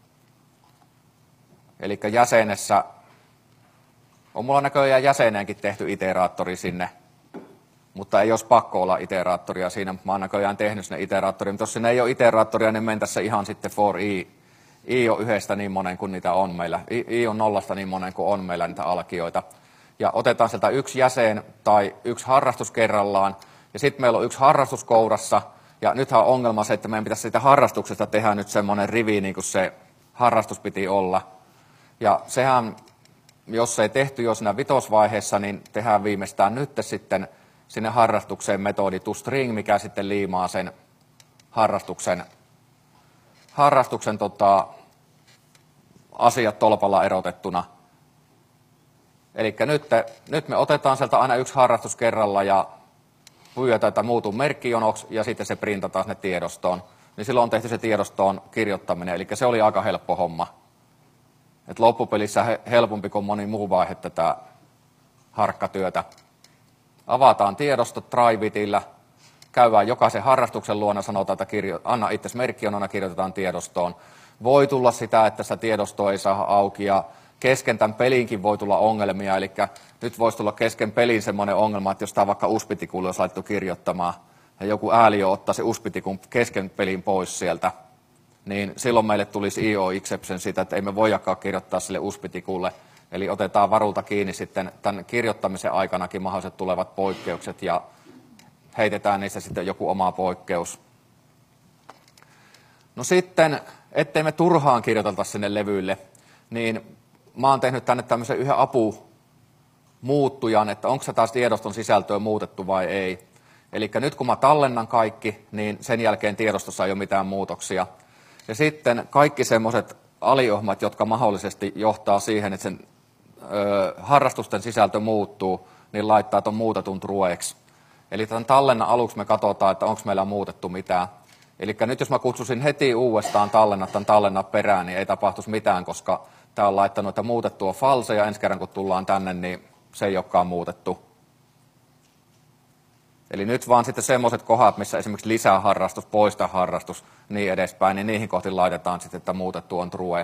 Eli jäsenessä on mulla näköjään jäseneenkin tehty iteraattori sinne, mutta ei olisi pakko olla iteraattoria siinä. Mä oon näköjään tehnyt sinne iteraattoria, mutta jos sinne ei ole iteraattoria, niin mentäisiin se ihan sitten for i. i on yhdestä niin monen kuin niitä on meillä. I, i on nollasta niin monen kuin on meillä niitä alkioita. Ja otetaan sieltä yksi jäsen tai yksi harrastus kerrallaan. Ja sitten meillä on yksi harrastus kourassa. Ja nythän on ongelma se, että meidän pitäisi siitä harrastuksesta tehdä nyt semmoinen rivi, niin kuin se harrastus piti olla. Ja sehän, jos ei tehty jo siinä vitosvaiheessa, niin tehdään viimeistään nyt sitten sinne harrastukseen metodi toString, mikä sitten liimaa sen harrastuksen, harrastuksen tota, asiat tolpalla erotettuna. Eli nyt, nyt me otetaan sieltä aina yksi harrastus kerralla ja pyydetään, että muutuu merkkijonoksi ja sitten se printataan sinne tiedostoon. Niin silloin on tehty se tiedostoon kirjoittaminen, eli se oli aika helppo homma. Et loppupelissä he, helpompi kuin moni muu vaihe tätä harkkatyötä. Avataan tiedosto try-bitillä, käydään jokaisen harrastuksen luona, sanotaan, että kirjo, anna itsesi merkkijonona, kirjoitetaan tiedostoon. Voi tulla sitä, että sitä tiedostoa ei saa auki ja kesken tämän pelinkin voi tulla ongelmia, eli nyt voisi tulla kesken pelin semmoinen ongelma, että jos tämä vaikka uspitikulle olisi laittu kirjoittamaan ja joku ääliö ottaa se uspitikun kesken pelin pois sieltä, niin silloin meille tulisi I O exception siitä, että ei me voidakaan kirjoittaa sille uspitikulle. Eli otetaan varulta kiinni sitten tämän kirjoittamisen aikanakin mahdolliset tulevat poikkeukset ja heitetään niistä sitten joku oma poikkeus. No sitten, ettei me turhaan kirjoitelta sinne levyille, niin mä oon tehnyt tänne tämmöisen yhden apumuuttujan, että onko se taas tiedoston sisältöä muutettu vai ei. Eli nyt kun mä tallennan kaikki, niin sen jälkeen tiedostossa ei ole mitään muutoksia. Ja sitten kaikki semmoiset aliohmat, jotka mahdollisesti johtaa siihen, että sen ö, harrastusten sisältö muuttuu, niin laittaa tuon muutetun trueksi. Eli tämän tallennan aluksi me katsotaan, että onko meillä muutettu mitään. Eli nyt jos mä kutsusin heti uudestaan tallennat tämän tallennan perään, niin ei tapahtuisi mitään, koska tämä on laittanut, että muutettu on false, ja ensi kerran kun tullaan tänne, niin se ei olekaan muutettu. Eli nyt vaan sitten semmoiset kohdat, missä esimerkiksi lisää harrastus, poista harrastus, niin edespäin, niin niihin kohti laitetaan sitten, että muutettu on true.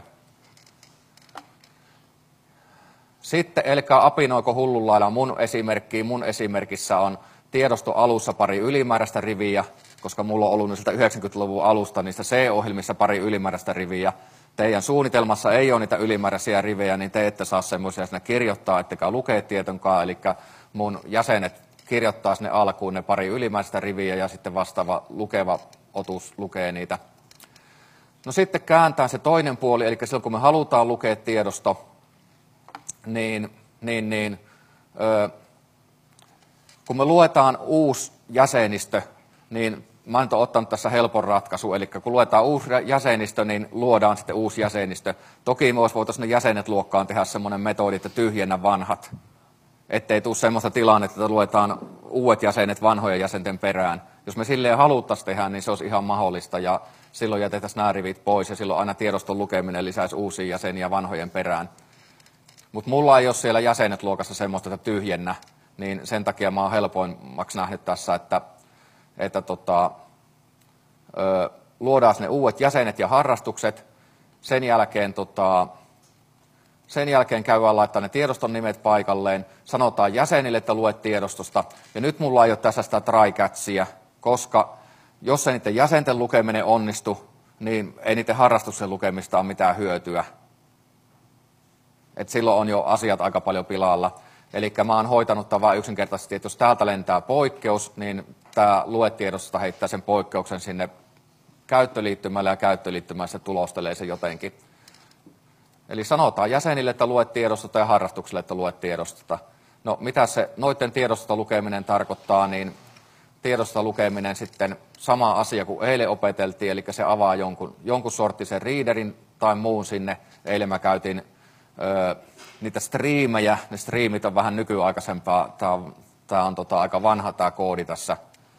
Sitten, elkää apinoiko hullun lailla mun esimerkkiin. Mun esimerkissä on tiedosto alussa pari ylimääräistä riviä, koska mulla on ollut sieltä yhdeksänkymmentäluvun alusta niistä C-ohjelmissa pari ylimääräistä riviä. Teidän suunnitelmassa ei ole niitä ylimääräisiä rivejä, niin te ette saa semmoisia sinne kirjoittaa, ettekä lukea tietonkaan. Eli mun jäsenet kirjoittaa sinne alkuun ne pari ylimääräistä riviä ja sitten vastaava lukeva otus lukee niitä. No sitten kääntää se toinen puoli, eli silloin kun me halutaan lukea tiedosto, niin, niin, niin ö, kun me luetaan uusi jäsenistö, niin mä nyt olen ottanut tässä helpon ratkaisu, eli kun luetaan uusi jäsenistö, niin luodaan sitten uusi jäsenistö. Toki me olisi voitaisiin ne jäsenet luokkaan tehdä semmoinen metodi, että tyhjennä vanhat, ettei tule semmoista tilannetta, että luetaan uudet jäsenet vanhojen jäsenten perään. Jos me silleen haluttaisiin tehdä, niin se olisi ihan mahdollista, ja silloin jätettäisiin nämä rivit pois, ja silloin aina tiedoston lukeminen lisäisi uusia jäseniä vanhojen perään. Mutta mulla ei ole siellä jäsenet luokassa semmoista, että tyhjennä, niin sen takia mä oon helpoimmaksi nähnyt tässä, että, että tota, ö, luodaan ne uudet jäsenet ja harrastukset. Sen jälkeen, tota, sen jälkeen käydään laittaa ne tiedoston nimet paikalleen, sanotaan jäsenille, että luet tiedostosta. Ja nyt mulla ei ole tässä sitä try-catchia, koska jos ei niiden jäsenten lukeminen onnistu, niin ei niiden harrastuksen lukemista ole mitään hyötyä. Et silloin on jo asiat aika paljon pilalla. Eli mä oon hoitanut tämän vain yksinkertaisesti, että jos täältä lentää poikkeus, niin tämä luetiedostosta heittää sen poikkeuksen sinne käyttöliittymälle, ja käyttöliittymässä tulostelee se jotenkin. Eli sanotaan jäsenille, että luet tiedostosta, ja harrastukselle, että luet tiedostosta. No mitä se noiden tiedostosta lukeminen tarkoittaa, niin tiedostosta lukeminen sitten sama asia kuin eilen opeteltiin, eli se avaa jonkun, jonkun sorttisen readerin tai muun sinne. Eilen mä käytin Öö, niitä striimejä, ne striimit on vähän nykyaikaisempaa, tämä on, tää on tota, aika vanha tämä koodi tässä,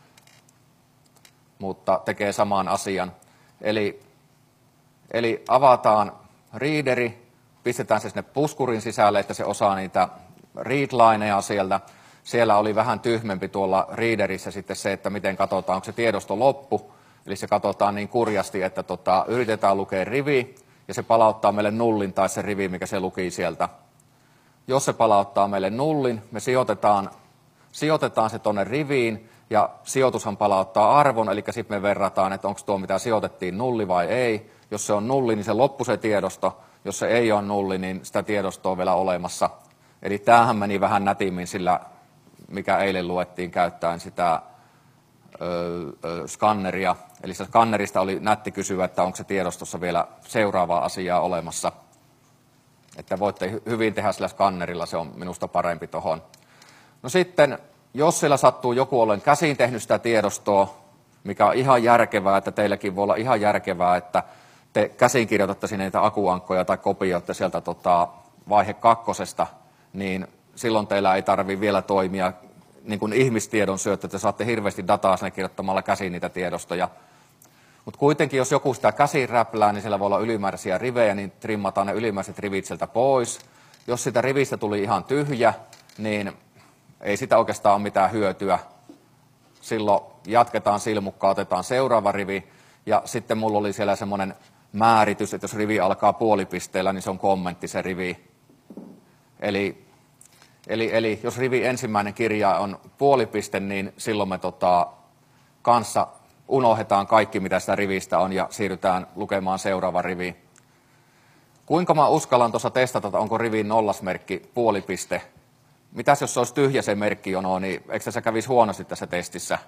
mutta tekee saman asian. Eli, eli avataan readeri, pistetään se sinne puskurin sisälle, että se osaa niitä readlineja sieltä. Siellä oli vähän tyhmempi tuolla readerissä sitten se, että miten katsotaan, onko se tiedosto loppu, eli se katsotaan niin kurjasti, että tota, yritetään lukea rivi, ja se palauttaa meille nullin tai se rivi, mikä se luki sieltä. Jos se palauttaa meille nullin, me sijoitetaan, sijoitetaan se tuonne riviin, ja sijoitushan palauttaa arvon, eli sitten me verrataan, että onko tuo mitä sijoitettiin nulli vai ei. Jos se on nulli, niin se loppu se tiedosto. Jos se ei ole nulli, niin sitä tiedostoa on vielä olemassa. Eli tämähän meni vähän nätimmin sillä, mikä eilen luettiin käyttäen sitä ö, ö, skanneria. Eli se skannerista oli nätti kysyä, että onko se tiedostossa vielä seuraavaa asiaa olemassa. Että voitte hyvin tehdä sillä skannerilla, se on minusta parempi tuohon. No sitten, jos siellä sattuu joku olen käsin tehnyt sitä tiedostoa, mikä on ihan järkevää, että teilläkin voi olla ihan järkevää, että te käsin kirjoitatte sinne niitä akuankkoja tai kopioitte sieltä tota, vaihe kakkosesta, niin silloin teillä ei tarvitse vielä toimia niin kuin ihmistiedon syöttö, että saatte hirveästi dataa sinne kirjoittamalla käsin niitä tiedostoja. Mutta kuitenkin, jos joku sitä käsin räplää, niin siellä voi olla ylimääräisiä rivejä, niin trimmataan ne ylimääräiset rivit sieltä pois. Jos sitä rivistä tuli ihan tyhjä, niin ei sitä oikeastaan ole mitään hyötyä. Silloin jatketaan silmukkaa, otetaan seuraava rivi, ja sitten mulla oli siellä semmoinen määritys, että jos rivi alkaa puolipisteellä, niin se on kommentti se rivi. Eli, eli, eli jos rivi ensimmäinen kirja on puolipiste, niin silloin me tota, kanssa unohdetaan kaikki, mitä sitä rivistä on, ja siirrytään lukemaan seuraava rivi. Kuinka mä uskallan tuossa testata, että onko rivin nollasmerkki puolipiste? Mitäs jos se olisi tyhjä se merkkijono, niin eikö se kävisi huonosti tässä testissä?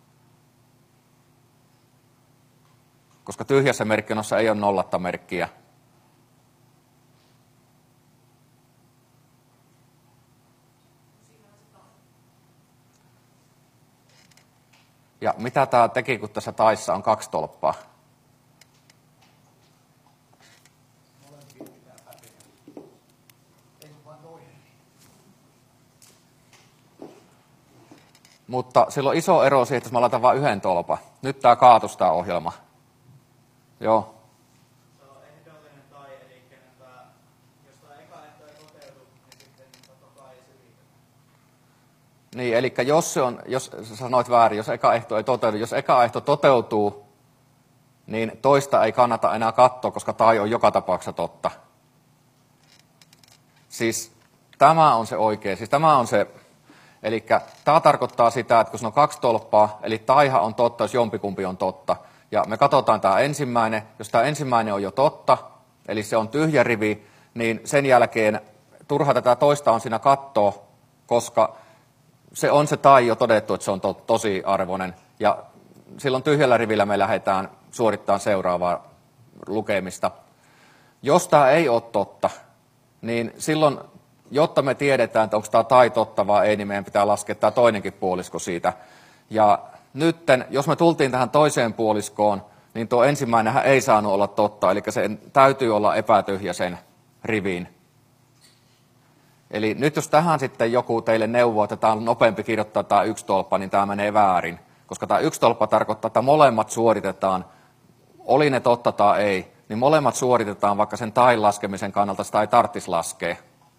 Koska tyhjässä merkkijonossa ei ole nollatta merkkiä. Ja mitä tämä teki, kun tässä taissa on kaksi tolppaa? Mutta sillä on iso ero siihen, että mä laitan vain yhden tolpan. Nyt tämä kaatus tämä ohjelma. Joo. Se on ehdollinen tai, eli tämä, jos tämä eka ehto ei toteudu, niin sitten totta kai ei syrjitä. Niin, eli jos se on, jos sä sanoit väärin, jos eka ehto ei toteudu, jos eka ehto toteutuu, niin toista ei kannata enää katsoa, koska tai on joka tapauksessa totta. Siis tämä on se oikea, siis tämä on se, eli tämä tarkoittaa sitä, että kun on kaksi tolppaa, eli taiha on totta, jos jompikumpi on totta. Ja me katsotaan tämä ensimmäinen, jos tämä ensimmäinen on jo totta, eli se on tyhjä rivi, niin sen jälkeen turha tätä toista on siinä katsoa, koska se on se tai jo todettu, että se on to, tosi arvoinen. Ja silloin tyhjällä rivillä me lähdetään suorittamaan seuraavaa lukemista. Jos tämä ei ole totta, niin silloin, jotta me tiedetään, että onko tämä tai totta vai ei, niin meidän pitää laskea tämä toinenkin puolisko siitä. Ja nytten, jos me tultiin tähän toiseen puoliskoon, niin tuo ensimmäinenhän ei saanut olla totta, eli se täytyy olla epätyhjä sen rivin. Eli nyt jos tähän sitten joku teille neuvoo, että tämä on nopeampi kirjoittaa tämä yksi tolppa, niin tämä menee väärin. Koska tämä yksi tolppa tarkoittaa, että molemmat suoritetaan, oli ne totta tai ei, niin molemmat suoritetaan, vaikka sen tain laskemisen kannalta sitä ei tarvitsisi laskea.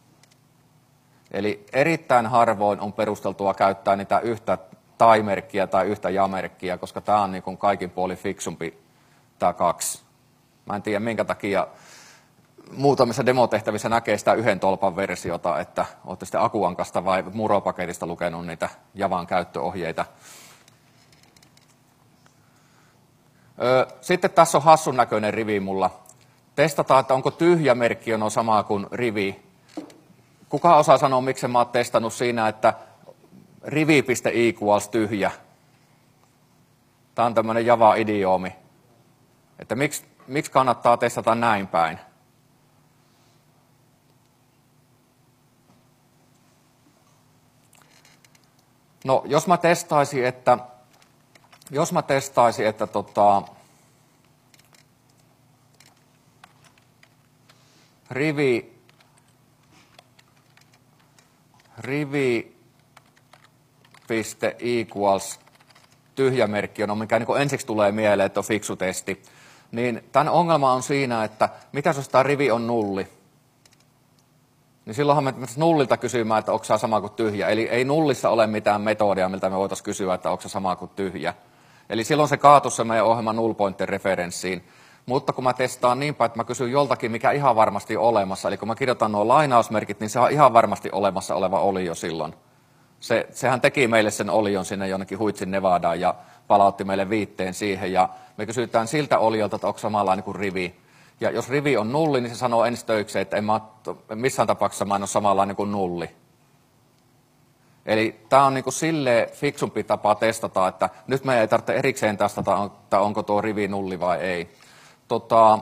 Eli erittäin harvoin on perusteltua käyttää niitä yhtä tai-merkkiä tai yhtä ja-merkkiä, koska tämä on niin kuin kaikin puolin fiksumpi tämä kaksi. Mä en tiedä minkä takia muutamissa demotehtävissä näkee sitä yhden tolpan versiota, että olette sitten Akuankasta vai Muro-paketista lukenut niitä Javan käyttöohjeita. Sitten tässä on hassun näköinen rivi mulla. Testataan, että onko tyhjä merkki on sama kuin rivi. Kuka osaa sanoa, miksi mä oon testannut siinä, että rivi.equals tyhjä. Tämä on tämmöinen Java-idioomi. Että miksi, miksi kannattaa testata näin päin? No, jos mä testaisin, että, jos mä testaisin, että tota, rivi, rivi piste equals tyhjämerkki on, mikä niin ensiksi tulee mieleen, että on fiksu testi, niin tämän ongelma on siinä, että mitä jos tämä rivi on nulli? Niin silloinhan me nullilta kysymään, että onko se sama kuin tyhjä. Eli ei nullissa ole mitään metodia, miltä me voitaisiin kysyä, että onko se sama kuin tyhjä. Eli silloin se kaatuu se meidän ohjelman null pointer referenssiin. Mutta kun mä testaan niin päin, että mä kysyn joltakin, mikä ihan varmasti on olemassa, eli kun mä kirjoitan nuo lainausmerkit, niin se on ihan varmasti olemassa oleva olio silloin. Se, sehän teki meille sen olion sinne jonnekin Huitsin Nevadaan ja palautti meille viitteen siihen. Ja me kysytään siltä oliolta, että onko samanlainen kuin rivi. Ja jos rivi on nulli, niin se sanoo ensi töikseen, että en mä, missään tapauksessa mä en ole samanlainen kuin nulli. Eli tämä on niin kuin silleen fiksumpi tapa testata, että nyt meidän ei tarvitse erikseen testata, että onko tuo rivi nulli vai ei. Tota,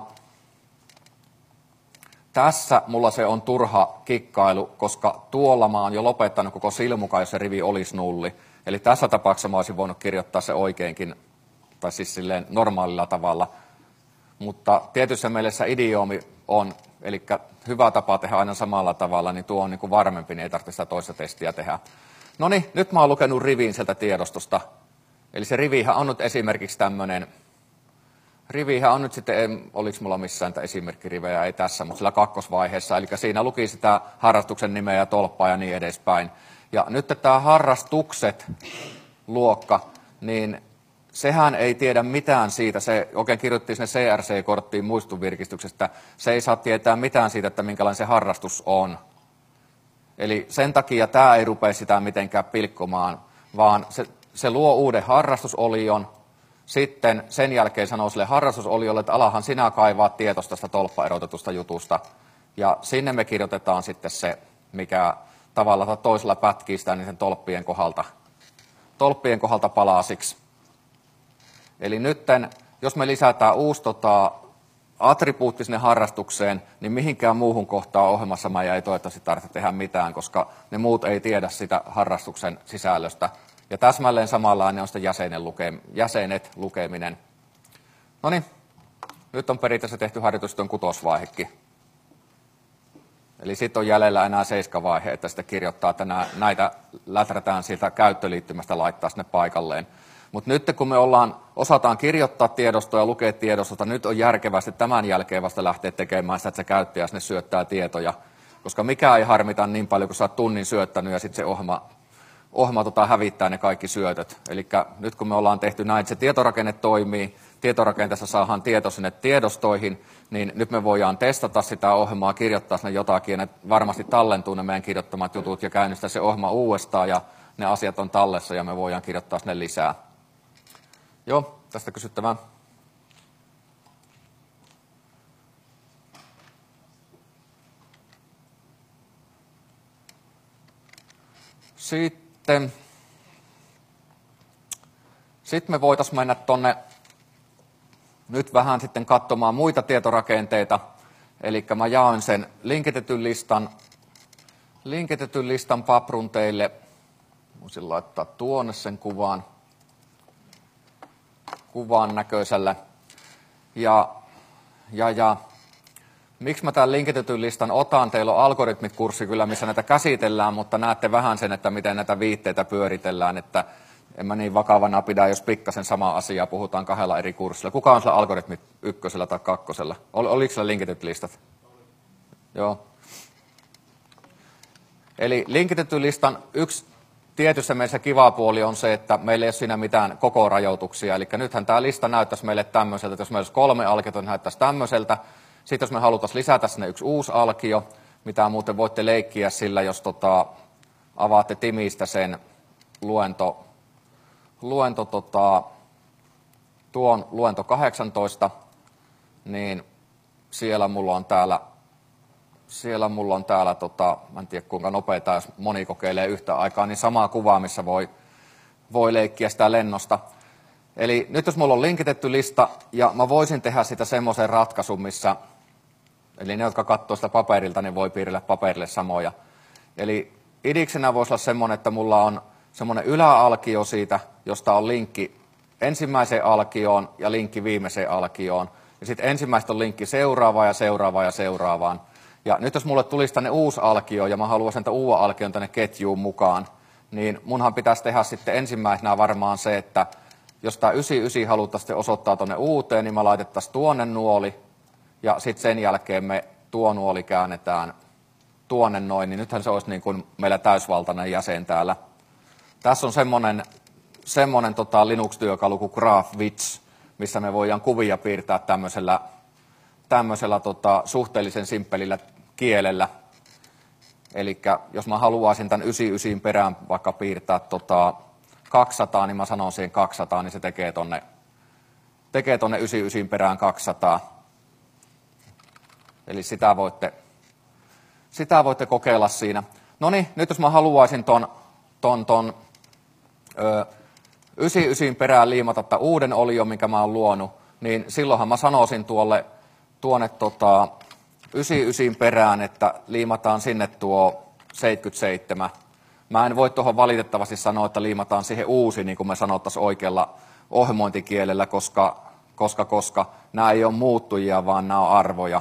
tässä mulla se on turha kikkailu, koska tuolla mä oon jo lopettanut koko silmukaan, jos se rivi olisi nulli. Eli tässä tapauksessa mä olisin voinut kirjoittaa se oikeinkin, tai siis silleen normaalilla tavalla. Mutta tietyssä mielessä idioomi on, eli hyvä tapa tehdä aina samalla tavalla, niin tuo on niin kuin varmempi, niin ei tarvitse sitä toista testiä tehdä. No niin, nyt mä oon lukenut rivin sieltä tiedostosta. Eli se rivihän on nyt esimerkiksi tämmöinen, rivihän on nyt sitten, oliko mulla missään tämä esimerkkirivejä, ei tässä, mutta sillä kakkosvaiheessa, eli siinä luki sitä harrastuksen nimeä ja tolppaa ja niin edespäin. Ja nyt tämä harrastukset luokka, niin sehän ei tiedä mitään siitä, se oikein kirjoitti sinne C R C-korttiin muistuvirkistyksestä, se ei saa tietää mitään siitä, että minkälainen se harrastus on. Eli sen takia tämä ei rupea sitä mitenkään pilkkomaan, vaan se, se luo uuden harrastusolion, sitten sen jälkeen sanoo sille harrastusoliolle, että alahan sinä kaivaa tietosta tästä tolppaerotetusta jutusta, ja sinne me kirjoitetaan sitten se, mikä tavalla tai toisella pätkii sitä niin sen tolppien kohdalta, tolppien kohdalta palasiksi. Eli nytten, jos me lisätään uusi tota, attribuutti sinne harrastukseen, niin mihinkään muuhun kohtaan ohjelmassa mä ei toivottavasti tarvitse tehdä mitään, koska ne muut ei tiedä sitä harrastuksen sisällöstä. Ja täsmälleen samanlainen on sitten jäsenen luke, jäsenet lukeminen. No niin, nyt on periaatteessa tehty harjoitustyön kutosvaihekin. Eli sitten on jäljellä enää seiskavaihe, että sitten kirjoittaa, että nää, näitä läträtään siitä käyttöliittymästä laittaa sinne paikalleen. Mutta nyt kun me ollaan, osataan kirjoittaa tiedostoa ja lukea tiedostosta, nyt on järkevästi tämän jälkeen vasta lähteä tekemään sitä, että se käyttäjä sinne syöttää tietoja. Koska mikään ei harmita niin paljon, kun sä oot tunnin syöttänyt ja sitten se ohjelma, ohjelma tota, hävittää ne kaikki syötöt. Eli nyt kun me ollaan tehty näin, että se tietorakenne toimii, tietorakenteessa saadaan tieto sinne tiedostoihin, niin nyt me voidaan testata sitä ohjelmaa, kirjoittaa sinne jotakin, ja ne varmasti tallentuu ne meidän kirjoittamat jutut ja käynnistää se ohjelma uudestaan, ja ne asiat on tallessa, ja me voidaan kirjoittaa sinne lisää. Joo, tästä kysyttävää. Sitten, sitten me voitaisiin mennä tuonne nyt vähän sitten katsomaan muita tietorakenteita. Eli mä jaoin sen linkitetyn listan, linkitetyn listan paprun teille. Voisin laittaa tuonne sen kuvaan. kuvan näköisellä. Ja, ja, ja miksi mä tämän linkitetyn listan otan? Teillä on algoritmit-kurssi kyllä, missä näitä käsitellään, mutta näette vähän sen, että miten näitä viitteitä pyöritellään, että en mä niin vakavana pidä, jos pikkasen sama asia puhutaan kahdella eri kurssilla. Kuka on sillä algoritmit ykkösellä tai kakkosella? Ol, oliko sillä linkitetyt listat? Joo. Eli linkitetyn listan yksi tietyssä mielessä kiva puoli on se, että meillä ei ole siinä mitään koko rajoituksia. Eli nythän tämä lista näyttäisi meille tämmöiseltä, että jos meillä olisi kolme alkiota, niin näyttäisi tämmöiseltä. Sitten jos me haluttaisiin lisätä sinne yksi uusi alkio, mitä muuten voitte leikkiä sillä, jos tota, avaatte Timistä sen luento, luento, tota, tuon luento kahdeksantoista, niin siellä mulla on täällä, siellä mulla on täällä tota, mä en tiedä kuinka nopeaa, jos moni kokeilee yhtä aikaa, niin samaa kuvaa, missä voi, voi leikkiä sitä lennosta. Eli nyt jos mulla on linkitetty lista, ja mä voisin tehdä sitä semmoisen ratkaisun, missä, eli ne, jotka katsoo sitä paperilta, niin voi piirrellä paperille samoja. Eli idiksenä voisi olla semmoinen, että mulla on semmoinen yläalkio siitä, josta on linkki ensimmäiseen alkioon ja linkki viimeiseen alkioon. Ja sitten ensimmäistä on linkki seuraavaan ja seuraavaan ja seuraavaan. Ja nyt jos mulle tulisi tänne uusi alkio ja mä haluaisin tämän uuden alkion tänne ketjuun mukaan, niin munhan pitäisi tehdä sitten ensimmäisenä varmaan se, että jos tämä yhdeksänkymmentäyhdeksän haluttaisiin osoittaa tuonne uuteen, niin me laitettaisiin tuonne nuoli, ja sitten sen jälkeen me tuo nuoli käännetään tuonne noin, niin nythän se olisi niin kuin meillä täysvaltainen jäsen täällä. Tässä on semmoinen, semmoinen tota Linux-työkalu kuin GraphViz, missä me voidaan kuvia piirtää tämmöisellä, tämmöisellä tota, suhteellisen simppelillä kielellä. Eli jos mä haluaisin tämän yhdeksänkymmentäyhdeksän perään vaikka piirtää tota, kaksisataa, niin mä sanon siihen kaksisataa, niin se tekee tonne, tekee tonne yhdeksänkymmentäyhdeksän perään kaksisataa. Eli sitä voitte, sitä voitte kokeilla siinä. No niin, nyt jos mä haluaisin ton, ton, ton ö, yhdeksänkymmentäyhdeksän perään liimata tämän uuden olion, minkä mä oon luonut, niin silloinhan mä sanoisin tuolle, tuonne tota, yhdeksänkymmentäyhdeksän perään, että liimataan sinne tuo seitsemänkymmentäseitsemän. Mä en voi tuohon valitettavasti sanoa, että liimataan siihen uusi, niin kuin me sanottaisiin oikealla ohjelmointikielellä, koska, koska, koska nämä ei ole muuttujia, vaan nämä on arvoja.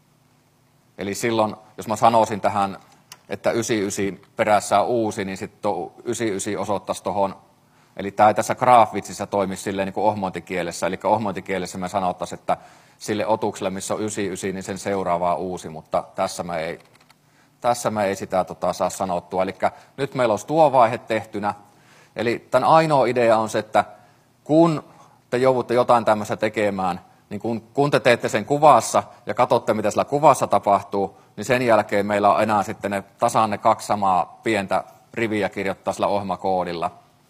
Eli silloin, jos mä sanoisin tähän, että yhdeksänkymmentäyhdeksän perässä on uusi, niin sitten yhdeksänkymmentäyhdeksän osoittaisi tuohon, eli tämä ei tässä GraphVizissä toimi silleen niin kuin ohjelmointikielessä, eli ohjelmointikielessä me sanottaisiin, että sille otukselle, missä on yhdeksänkymmentäyhdeksän, niin sen seuraavaa uusi, mutta tässä me ei, tässä me ei sitä tota, saa sanottua. Eli nyt meillä olisi tuo vaihe tehtynä, eli tämän ainoa idea on se, että kun te joudutte jotain tämmöistä tekemään, niin kun, kun te teette sen kuvassa ja katsotte, mitä sillä kuvassa tapahtuu, niin sen jälkeen meillä on enää sitten ne tasan ne kaksi samaa pientä riviä kirjoittaa sillä ohjelmakoodilla.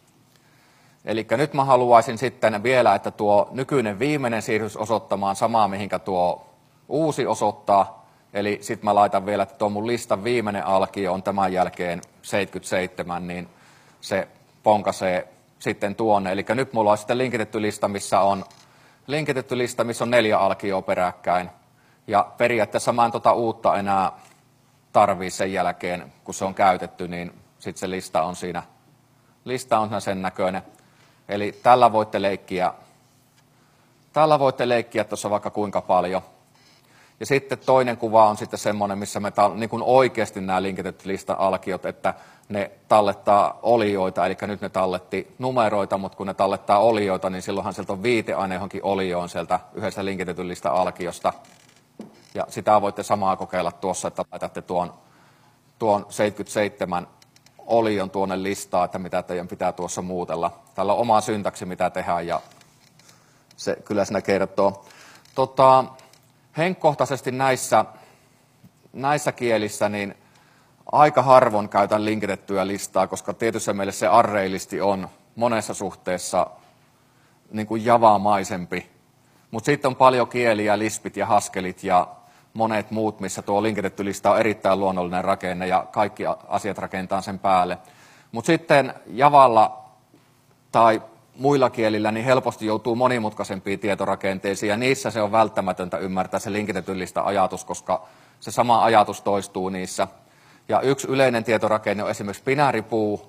Eli nyt mä haluaisin sitten vielä, että tuo nykyinen viimeinen siirryisi osoittamaan samaa, mihinkä tuo uusi osoittaa. Eli sitten mä laitan vielä, että tuo mun listan viimeinen alkio on tämän jälkeen seitsemänkymmentäseitsemän, niin se ponkasee sitten tuonne. Eli nyt mulla on sitten linkitetty lista, missä on, linkitetty lista, missä on neljä alkioa peräkkäin. Ja periaatteessa mä en tota uutta enää tarvii sen jälkeen, kun se on käytetty, niin sitten se lista on siinä, lista on siinä sen näköinen. Eli tällä voitte leikkiä, tällä voitte leikkiä tuossa vaikka kuinka paljon. Ja sitten toinen kuva on sitten semmoinen, missä me ta- niin kuin oikeasti nämä linkitetyt listan alkiot, että ne tallettaa olioita, eli nyt ne talletti numeroita, mutta kun ne tallettaa olioita, niin silloinhan sieltä on viite aina johonkin olioon sieltä yhdessä linkitetyn listan alkiosta. Ja sitä voitte samaa kokeilla tuossa, että laitatte tuon, tuon seitsemänkymmentäseitsemän olion tuonne listaan, että mitä teidän pitää tuossa muutella. Täällä on oma syntaksi, mitä tehdään, ja se kyllä siinä kertoo. Tota, henkkohtaisesti näissä, näissä kielissä niin aika harvoin käytän linkitettyä listaa, koska tietysti meille se array-listi on monessa suhteessa niin kuin javamaisempi. Mutta sitten on paljon kieliä, lispit ja haskelit ja monet muut, missä tuo linkitetty lista on erittäin luonnollinen rakenne ja kaikki asiat rakentaa sen päälle. Mutta sitten Javalla tai muilla kielillä niin helposti joutuu monimutkaisempiin tietorakenteisiin ja niissä se on välttämätöntä ymmärtää se linkitetyn listan ajatus, koska se sama ajatus toistuu niissä. Ja yksi yleinen tietorakenne on esimerkiksi binääripuu,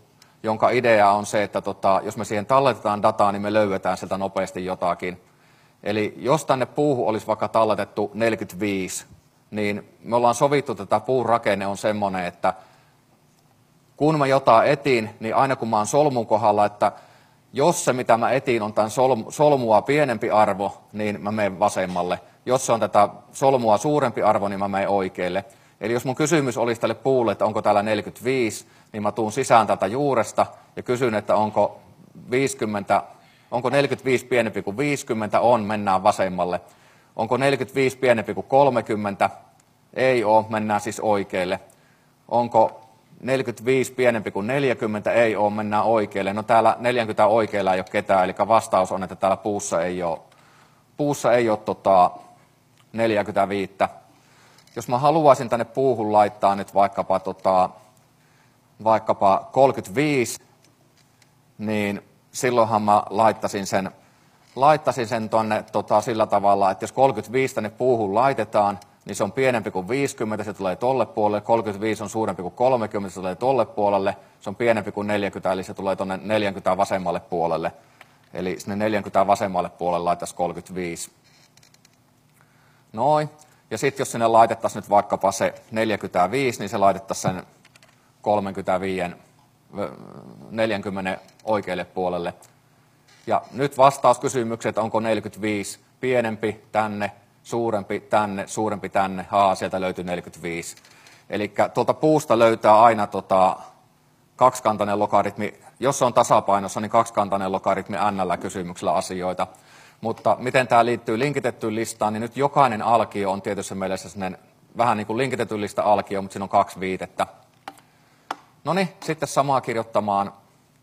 jonka idea on se, että tota, jos me siihen talletetaan dataa, niin me löydetään sieltä nopeasti jotakin. Eli jos tänne puuhun olisi vaikka talletettu neljäkymmentäviisi, niin me ollaan sovittu, että tämä puun rakenne on semmoinen, että kun mä jotain etin, niin aina kun mä oon solmun kohdalla, että jos se mitä mä etin on tämän solmua pienempi arvo, niin mä menen vasemmalle. Jos se on tätä solmua suurempi arvo, niin mä menen oikealle. Eli jos mun kysymys olisi tälle puulle, että onko täällä neljäkymmentäviisi, niin mä tuun sisään tältä juuresta ja kysyn, että onko viisikymmentä, onko neljäkymmentäviisi pienempi kuin viisikymmentä, on, mennään vasemmalle. Onko neljäkymmentäviisi pienempi kuin kolmekymmentä, ei ole, mennään siis oikealle. Onko neljäkymmentäviisi pienempi kuin neljäkymmentä, ei ole, mennään oikealle. No täällä neljäkymmentä oikealla ei ole ketään, eli vastaus on, että täällä puussa ei ole, puussa ei ole tota neljäkymmentäviisi. Jos mä haluaisin tänne puuhun laittaa nyt vaikkapa, tota, vaikkapa kolmekymmentäviisi, niin silloinhan mä laittaisin sen, laittaisin sen tonne tota, sillä tavalla, että jos kolmekymmentäviisi tänne puuhun laitetaan, niin se on pienempi kuin viisikymmentä, se tulee tolle puolelle. kolmekymmentäviisi on suurempi kuin kolmekymmentä, se tulee tolle puolelle. Se on pienempi kuin neljäkymmentä, eli se tulee tuonne neljäkymmentä vasemmalle puolelle. Eli sinne neljäkymmentä vasemmalle puolelle laitaisiin kolmekymmentäviisi. Noin. Ja sitten jos sinne laitettaisiin nyt vaikkapa se neljäkymmentäviisi, niin se laitettaisiin sen kolmekymmentäviisi, neljäkymmentä oikealle puolelle. Ja nyt vastauskysymykset, onko neljäkymmentäviisi pienempi tänne, suurempi tänne, suurempi tänne, haa, sieltä löytyy neljäkymmentäviisi. Eli tuolta puusta löytää aina tota, kaksikantainen logaritmi, jos se on tasapainossa, niin kaksikantainen logaritmi n-kysymyksellä asioita. Mutta miten tämä liittyy linkitettyyn listaan, niin nyt jokainen alkio on tietysti mielessä sellainen, vähän niin kuin linkitetyn lista alkio, mutta siinä on kaksi viitettä. No niin, sitten samaa kirjoittamaan.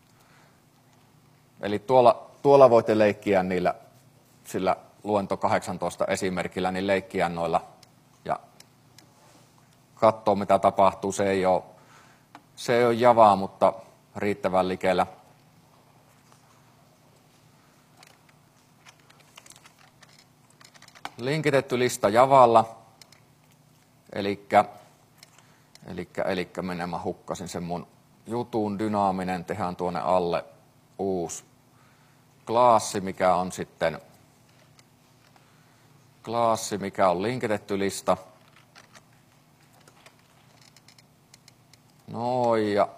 Eli tuolla, tuolla voitte leikkiä niillä, sillä luento kahdeksantoista esimerkillä, niin leikkiä noilla ja katsoa mitä tapahtuu. Se ei ole, se ei ole javaa, mutta riittävän likellä. Linkitetty lista javalla, elikkä, elikkä, elikkä minä mä hukkasin sen mun jutun, dynaaminen, tehdään tuonne alle uusi klaassi, mikä on sitten klaassi, mikä on linkitetty lista. Noin, ja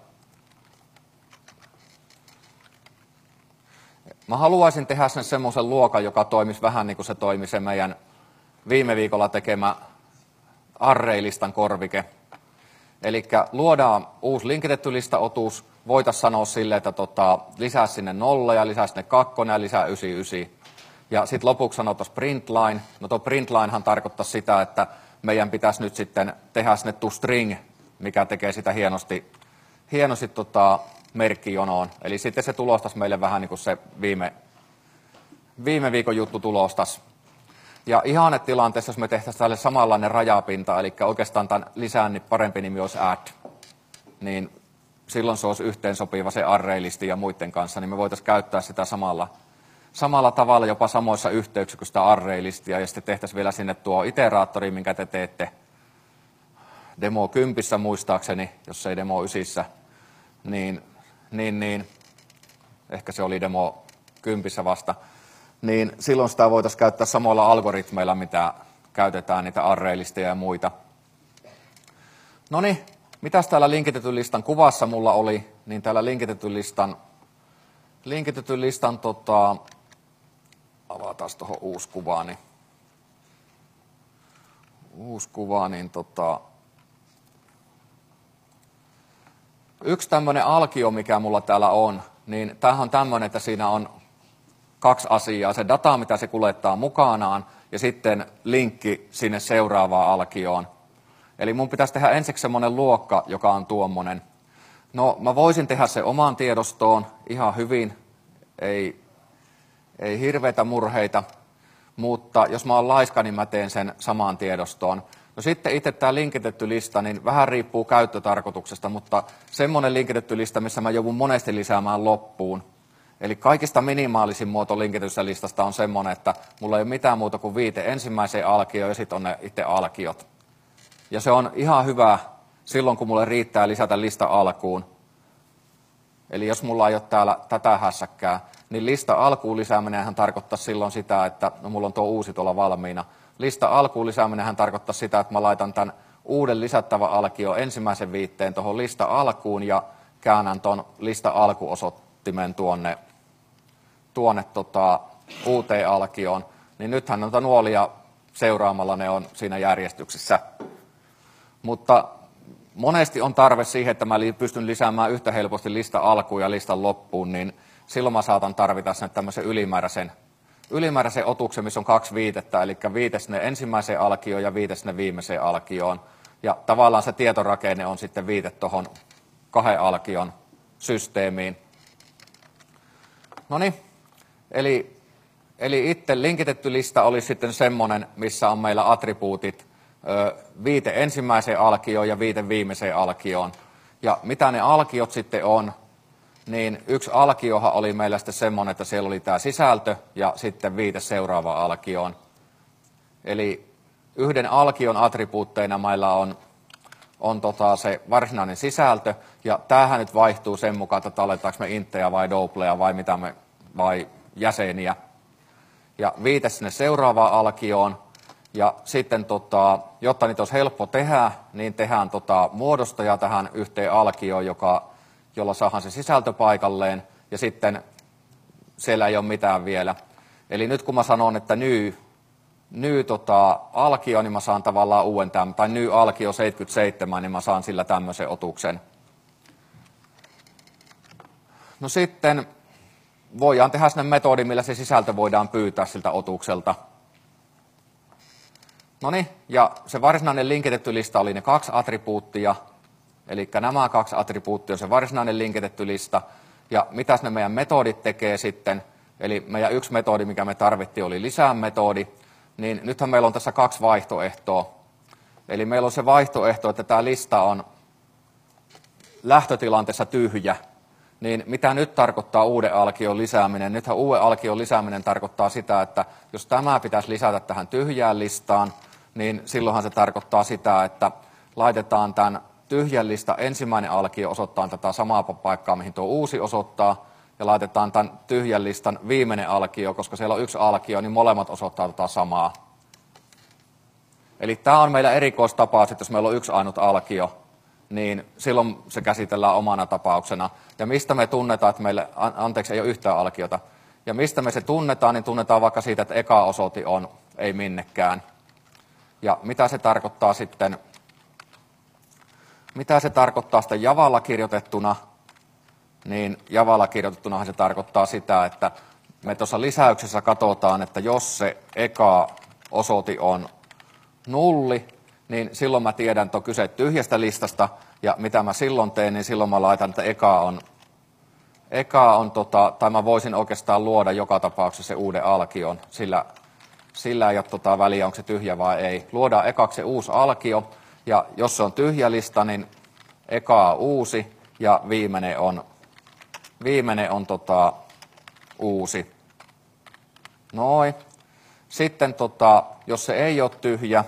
mä haluaisin tehdä sen semmoisen luokan, joka toimisi vähän niin kuin se toimi se meidän viime viikolla tekemä array-listan korvike. Eli luodaan uusi linkitetty listaotus. Voitaisiin sanoa silleen, että tota, lisää sinne nolla ja lisää sinne kakkonen ja lisää yhdeksänkymmentäyhdeksän. Ja sitten lopuksi sanotaan printline. No tuo printlinehan tarkoittaa sitä, että meidän pitäisi nyt sitten tehdä sinne toString, mikä tekee sitä hienosti, hienosti tota, merkkijonoon. Eli sitten se tulostaisi meille vähän niin kuin se viime, viime viikon juttu tulostaisi. Ja ihannetilanteessa, jos me tehtäisiin tälle samanlainen rajapinta, eli oikeastaan tämän lisään niin parempi nimi olisi add, niin silloin se olisi yhteensopiva se array-listi ja muiden kanssa, niin me voitaisiin käyttää sitä samalla, samalla tavalla jopa samoissa yhteyksissä kuin sitä array-listia, ja sitten tehtäisiin vielä sinne tuo iteraattori, minkä te teette demo kympissä muistaakseni, jos ei demo ysissä, niin, niin, niin ehkä se oli demo kympissä vasta, niin silloin sitä voitaisiin käyttää samoilla algoritmeilla, mitä käytetään niitä array-listeja ja muita. No niin, mitäs täällä linkitetyn listan kuvassa mulla oli, niin täällä linkitetyn listan, linkitetyn listan tota, avataan tuohon uusi kuva, niin, uusi kuva, niin tota, yksi tämmöinen alkio, mikä mulla täällä on, niin tämähän on tämmöinen, että siinä on kaksi asiaa. Se data, mitä se kuljettaa mukanaan, ja sitten linkki sinne seuraavaan alkioon. Eli mun pitäisi tehdä ensiksi semmoinen luokka, joka on tuommoinen. No, mä voisin tehdä se omaan tiedostoon ihan hyvin, ei, ei hirveitä murheita, mutta jos mä oon laiska, niin mä teen sen samaan tiedostoon. No sitten itse tämä linkitetty lista, niin vähän riippuu käyttötarkoituksesta, mutta semmoinen linkitetty lista, missä mä joudun monesti lisäämään loppuun. Eli kaikista minimaalisin muoto linkitetystä listasta on semmoinen, että mulla ei ole mitään muuta kuin viite ensimmäiseen alkioon ja sitten on ne itse alkiot. Ja se on ihan hyvä silloin, kun mulle riittää lisätä lista alkuun. Eli jos mulla ei ole täällä tätä hässäkkää, niin lista alkuun lisääminenhän tarkoittaa silloin sitä, että no mulla on tuo uusi tuolla valmiina. Lista alkuun lisääminenhän tarkoittaa sitä, että mä laitan tämän uuden lisättävä alkio ensimmäisen viitteen tuohon lista alkuun ja käännän tuon lista alkuosoittimen tuonne, tuonne tota, uuteen alkioon. Niin nythän noita nuolia seuraamalla ne on siinä järjestyksessä. Mutta monesti on tarve siihen, että mä pystyn lisäämään yhtä helposti lista alkuun ja listan loppuun, niin silloin mä saatan tarvita sen tämmöisen ylimääräisen, ylimääräisen otuksen, missä on kaksi viitettä, eli viite sinne ensimmäiseen alkioon ja viite sinne viimeiseen alkioon. Ja tavallaan se tietorakenne on sitten viite tuohon kahden alkion systeemiin. Noniin, eli, eli itse linkitetty lista olisi sitten semmoinen, missä on meillä attribuutit ö, viite ensimmäiseen alkioon ja viite viimeiseen alkioon. Ja mitä ne alkiot sitten on, niin yksi alkiohan oli meillä sitten semmoinen, että siellä oli tämä sisältö ja sitten viite seuraavaan alkioon. Eli yhden alkion attribuutteina meillä on, on tota se varsinainen sisältö, ja tämähän nyt vaihtuu sen mukaan, että talletaanko me inttejä vai doubleja vai, mitä me, vai jäseniä. Ja viite sinne seuraavaan alkioon, ja sitten tota, jotta niitä olisi helppo tehdä, niin tehdään tota muodostaja tähän yhteen alkioon, joka, jolla saadaan se sisältö paikalleen, ja sitten siellä ei ole mitään vielä. Eli nyt kun mä sanon, että new, new tota, alkio, niin mä saan tavallaan uuden tämän, tai new alkio seitsemänkymmentäseitsemän, niin mä saan sillä tämmöisen otuksen. No sitten voidaan tehdä sinne metodi, millä se sisältö voidaan pyytää siltä otukselta. Noniin, ja se varsinainen linkitetty lista oli ne kaksi attribuuttia, eli nämä kaksi attribuuttia on se varsinainen linkitetty lista, ja mitäs ne meidän metodit tekee sitten, eli meidän yksi metodi, mikä me tarvittiin, oli lisää metodi, niin nythän meillä on tässä kaksi vaihtoehtoa. Eli meillä on se vaihtoehto, että tämä lista on lähtötilanteessa tyhjä, niin mitä nyt tarkoittaa uuden alkion lisääminen? Nythän uuden alkion lisääminen tarkoittaa sitä, että jos tämä pitäisi lisätä tähän tyhjään listaan, niin silloinhan se tarkoittaa sitä, että laitetaan tämän tyhjän lista ensimmäinen alkio osoittaa tätä samaa paikkaa, mihin tuo uusi osoittaa, ja laitetaan tämän tyhjän listan viimeinen alkio, koska siellä on yksi alkio, niin molemmat osoittaa tätä samaa. Eli tämä on meillä erikoistapaus, että jos meillä on yksi ainut alkio, niin silloin se käsitellään omana tapauksena. Ja mistä me tunnetaan, että meille, anteeksi, ei ole yhtään alkiota. Ja mistä me se tunnetaan, niin tunnetaan vaikka siitä, että eka osoite on ei minnekään. Ja mitä se tarkoittaa sitten, mitä se tarkoittaa sitten Javalla kirjoitettuna, niin Javalla kirjoitettunahan se tarkoittaa sitä, että me tuossa lisäyksessä katsotaan, että jos se eka osoite on nulli, niin silloin mä tiedän, että on kyse tyhjästä listasta, ja mitä mä silloin teen, niin silloin mä laitan, että eka on, eka on tota, tai mä voisin oikeastaan luoda joka tapauksessa se uuden alkion, sillä, sillä ei ole tota väliä, onko se tyhjä vai ei. Luodaan ekaksi se uusi alkio, ja jos se on tyhjä lista, niin eka on uusi, ja viimeinen on, viimeinen on tota, uusi. Noin. Sitten tota, jos se ei ole tyhjä,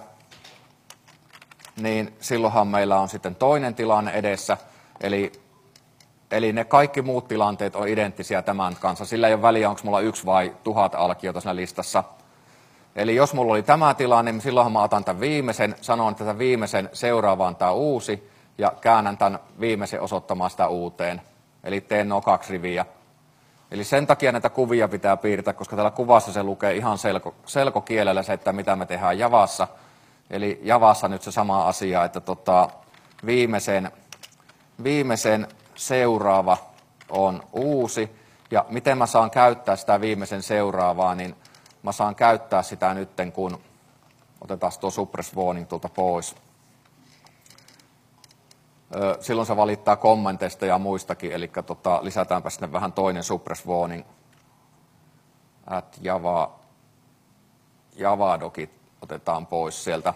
niin silloinhan meillä on sitten toinen tilanne edessä, eli, eli ne kaikki muut tilanteet on identtisiä tämän kanssa. Sillä ei ole väliä, onko mulla yksi vai tuhat alkiota siinä listassa. Eli jos mulla oli tämä tilanne, niin silloinhan mä otan tämän viimeisen, sanon, että tämän viimeisen seuraavaan tämä uusi, ja käännän tämän viimeisen osoittamaan sitä uuteen. Eli teen nuo kaksi riviä. Eli sen takia näitä kuvia pitää piirtää, koska täällä kuvassa se lukee ihan selko, selkokielellä se, että mitä me tehdään Javassa. Eli Javassa nyt se sama asia, että tota, viimeisen, viimeisen seuraava on uusi. Ja miten mä saan käyttää sitä viimeisen seuraavaa, niin mä saan käyttää sitä nytten, kun otetaan tuo suppress warning tuolta pois. Silloin se valittaa kommenteista ja muistakin, eli tota, lisätäänpä sinne vähän toinen suppress warning at java, javadokit otetaan pois sieltä.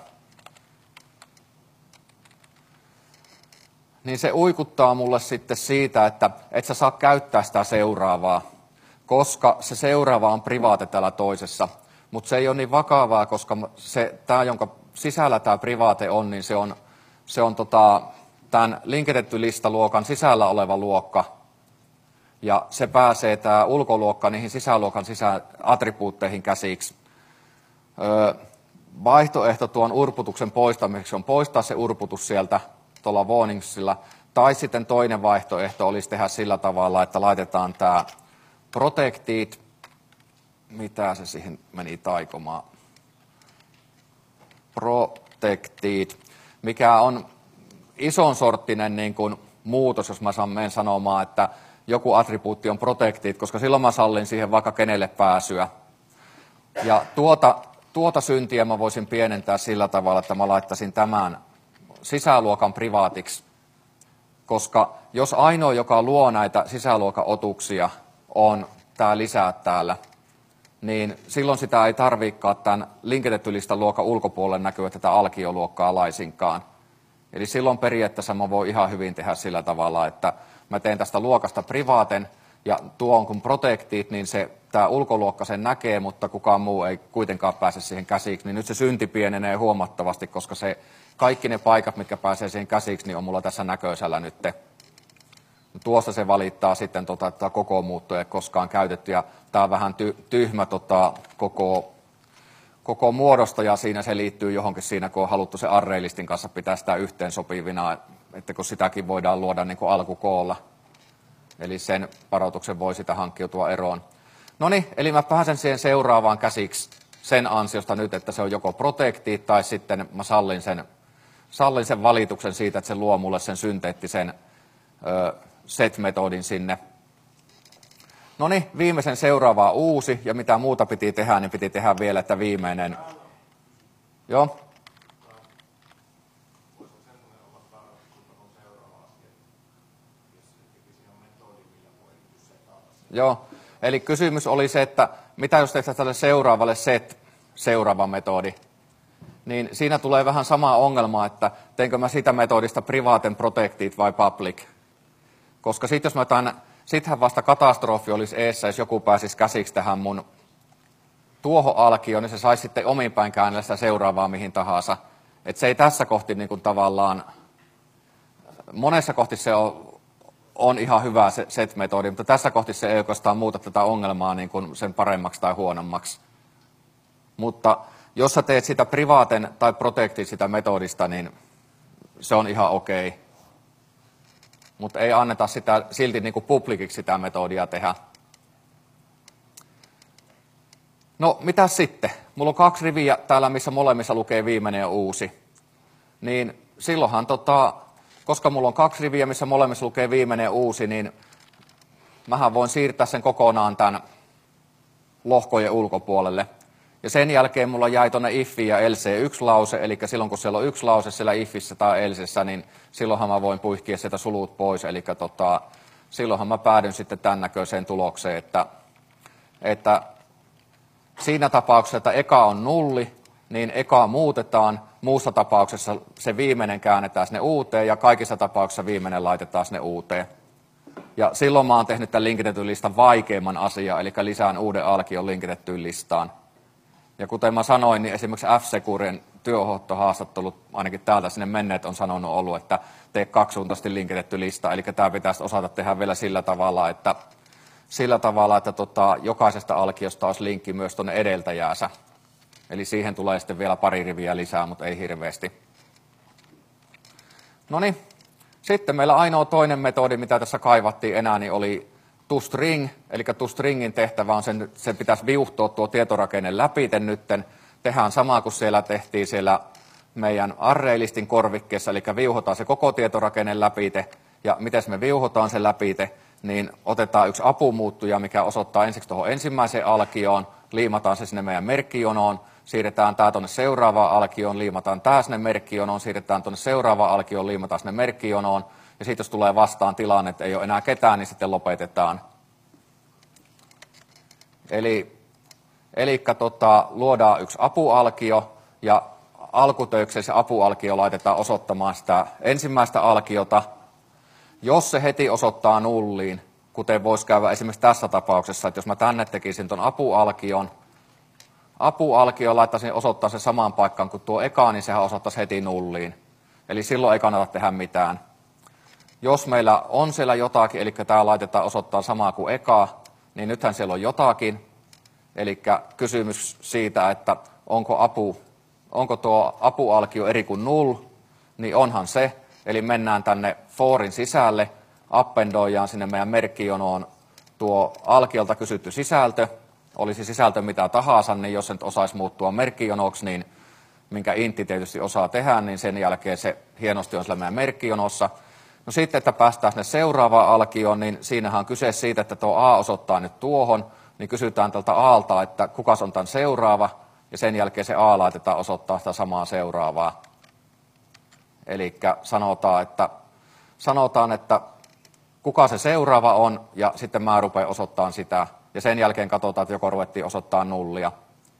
Niin se uikuttaa mulle sitten siitä, että et sä saa käyttää sitä seuraavaa, koska se seuraava on privaate täällä toisessa. Mutta se ei ole niin vakavaa, koska se, tämä, jonka sisällä tämä privaate on, niin se on, se on tota, tämän linkitetty listaluokan sisällä oleva luokka. ja se pääsee tämä ulkoluokka niihin sisäluokan sisä attribuutteihin käsiksi. Öö, vaihtoehto tuon urputuksen poistamiseksi on poistaa se urputus sieltä tuolla warningsilla, tai sitten toinen vaihtoehto olisi tehdä sillä tavalla, että laitetaan tämä protected, mitä se siihen meni taikomaan, protected, mikä on ison sorttinen niin kuin muutos, jos mä menen sanomaan, että joku attribuutti on protected, koska silloin mä sallin siihen vaikka kenelle pääsyä. Ja tuota, tuota syntiä mä voisin pienentää sillä tavalla, että mä laittaisin tämän sisäluokan privaatiksi, koska jos ainoa, joka luo näitä sisäluokan otuksia, on tämä lisää täällä, niin silloin sitä ei tarviikaan tämän linkitetty listan luokan ulkopuolelle näkyä tätä alkioluokkaa laisinkaan. Eli silloin periaatteessa mä voin ihan hyvin tehdä sillä tavalla, että mä teen tästä luokasta privaaten, ja tuon kun protected, niin se, tämä ulkoluokka sen näkee, mutta kukaan muu ei kuitenkaan pääse siihen käsiksi, niin nyt se synti pienenee huomattavasti, koska se, kaikki ne paikat, mitkä pääsee siihen käsiksi, niin on mulla tässä näköisellä nyt. Tuossa se valittaa sitten, tota, että koko muutto ei koskaan käytetty, ja tämä on vähän ty, tyhmä tota, koko, koko muodosta, ja siinä se liittyy johonkin siinä, kun on haluttu se arraylistin kanssa pitää sitä yhteensopivina, että kun sitäkin voidaan luoda niin kuin alkukoolla. Eli sen varoituksen voi sitä hankkiutua eroon. No niin, eli mä pääsen siihen seuraavaan käsiksi sen ansiosta nyt, että se on joko protected, tai sitten mä sallin sen, sallin sen valituksen siitä, että se luo mulle sen synteettisen ö, set-metodin sinne. No niin, viimeisen seuraavaa uusi, ja mitä muuta piti tehdä, niin piti tehdä vielä, että viimeinen. Joo. Joo, eli kysymys oli se, että mitä jos tehdään tälle seuraavalle set seuraava metodi, niin siinä tulee vähän sama ongelma, että teinkö mä sitä metodista privaten protected vai public. Koska sitten jos mä tämän, sittenhän vasta katastrofi olisi eessä, jos joku pääsisi käsiksi tähän mun tuohon alkioon, niin se saisi sitten omin päin käännellä sitä seuraavaa mihin tahansa. Että se ei tässä kohti niin kuin tavallaan, monessa kohti se on, on ihan hyvä se set-metodi, mutta tässä kohti se ei oikeastaan muuta tätä ongelmaa niin kuin sen paremmaksi tai huonommaksi. Mutta jos sä teet sitä privaaten tai protected sitä metodista, niin se on ihan okei. Mutta ei anneta sitä silti niin kuin publiciksi sitä metodia tehdä. No, mitä sitten? Mulla on kaksi riviä täällä, missä molemmissa lukee viimeinen ja uusi. Niin silloinhan, tota, koska mulla on kaksi riviä, missä molemmissa lukee viimeinen ja uusi, niin mähän voin siirtää sen kokonaan tämän lohkojen ulkopuolelle. Ja sen jälkeen mulla jäi tuonne ifiin ja else yksi lause, eli silloin kun siellä on yksi lause siellä ifissä tai elsessä, niin silloinhan mä voin puihkia sieltä sulut pois, eli tota, silloinhan mä päädyn sitten tämän näköiseen tulokseen, että, että siinä tapauksessa, että eka on nulli, niin eka muutetaan, muussa tapauksessa se viimeinen käännetään sinne uuteen, ja kaikissa tapauksissa viimeinen laitetaan sinne uuteen. Ja silloin mä oon tehnyt tämän linkitetyn listan vaikeimman asian, eli lisään uuden alkion linkitettyyn listaan. Ja kuten mä sanoin, niin esimerkiksi F-Securen työohottohaastattelut, ainakin täältä sinne menneet on sanonut ollut, että tee kaksisuuntaisesti linkitetty lista. Eli tämä pitäisi osata tehdä vielä sillä tavalla, että, sillä tavalla, että tota, jokaisesta alkiosta olisi linkki myös tuonne edeltäjäänsä. Eli siihen tulee sitten vielä pari riviä lisää, mutta ei hirveästi. No niin, sitten meillä ainoa toinen metodi, mitä tässä kaivattiin enää, niin oli toString, eli toStringin tehtävä on sen, sen pitäisi viuhtoa tuo tietorakenne läpiten nytten. Tehdään samaa kuin siellä tehtiin siellä meidän arraylistin korvikkeessa, eli viuhotaan se koko tietorakenne läpite. Ja miten me viuhotaan sen läpite, niin otetaan yksi apumuuttuja, mikä osoittaa ensiksi tuohon ensimmäiseen alkioon, liimataan se sinne meidän merkkijonoon, siirretään tämä tuonne seuraavaan alkioon, liimataan tämä sinne merkkijonoon, siirretään tuonne seuraavaan alkioon, liimataan sinne merkkijonoon. Ja sitten jos tulee vastaan tilanne, että ei ole enää ketään, niin sitten lopetetaan. Eli elikkä tota, luodaan yksi apualkio, ja alkutöikseen se apualkio laitetaan osoittamaan sitä ensimmäistä alkiota. Jos se heti osoittaa nulliin, kuten voisi käydä esimerkiksi tässä tapauksessa, että jos mä tänne tekisin tuon apualkion, apualkio laittaisin osoittaa se samaan paikkaan kuin tuo eka, niin sehän osoittaisi heti nulliin. Eli silloin ei kannata tehdä mitään. Jos meillä on siellä jotakin, eli tämä laitetaan osoittaa samaa kuin eka, niin nythän siellä on jotakin. Eli kysymys siitä, että onko, apu, onko tuo apualkio eri kuin null, niin onhan se. Eli mennään tänne forin sisälle, appendoidaan sinne meidän merkkijonoon tuo alkiolta kysytty sisältö. Olisi sisältö mitä tahansa, niin jos se nyt osaisi muuttua merkkijonoksi, niin minkä intti tietysti osaa tehdä, niin sen jälkeen se hienosti on siellä meidän merkkijonossa. No sitten, että päästään sinne seuraavaan alkioon, niin siinähän on kyse siitä, että tuo A osoittaa nyt tuohon, niin kysytään tältä Aalta, että kuka on tämän seuraava, ja sen jälkeen se A laitetaan osoittaa sitä samaa seuraavaa. Eli sanotaan, että, sanotaan, että kuka se seuraava on, ja sitten mä rupean osoittamaan sitä, ja sen jälkeen katsotaan, että joko ruvettiin osoittaa nullia.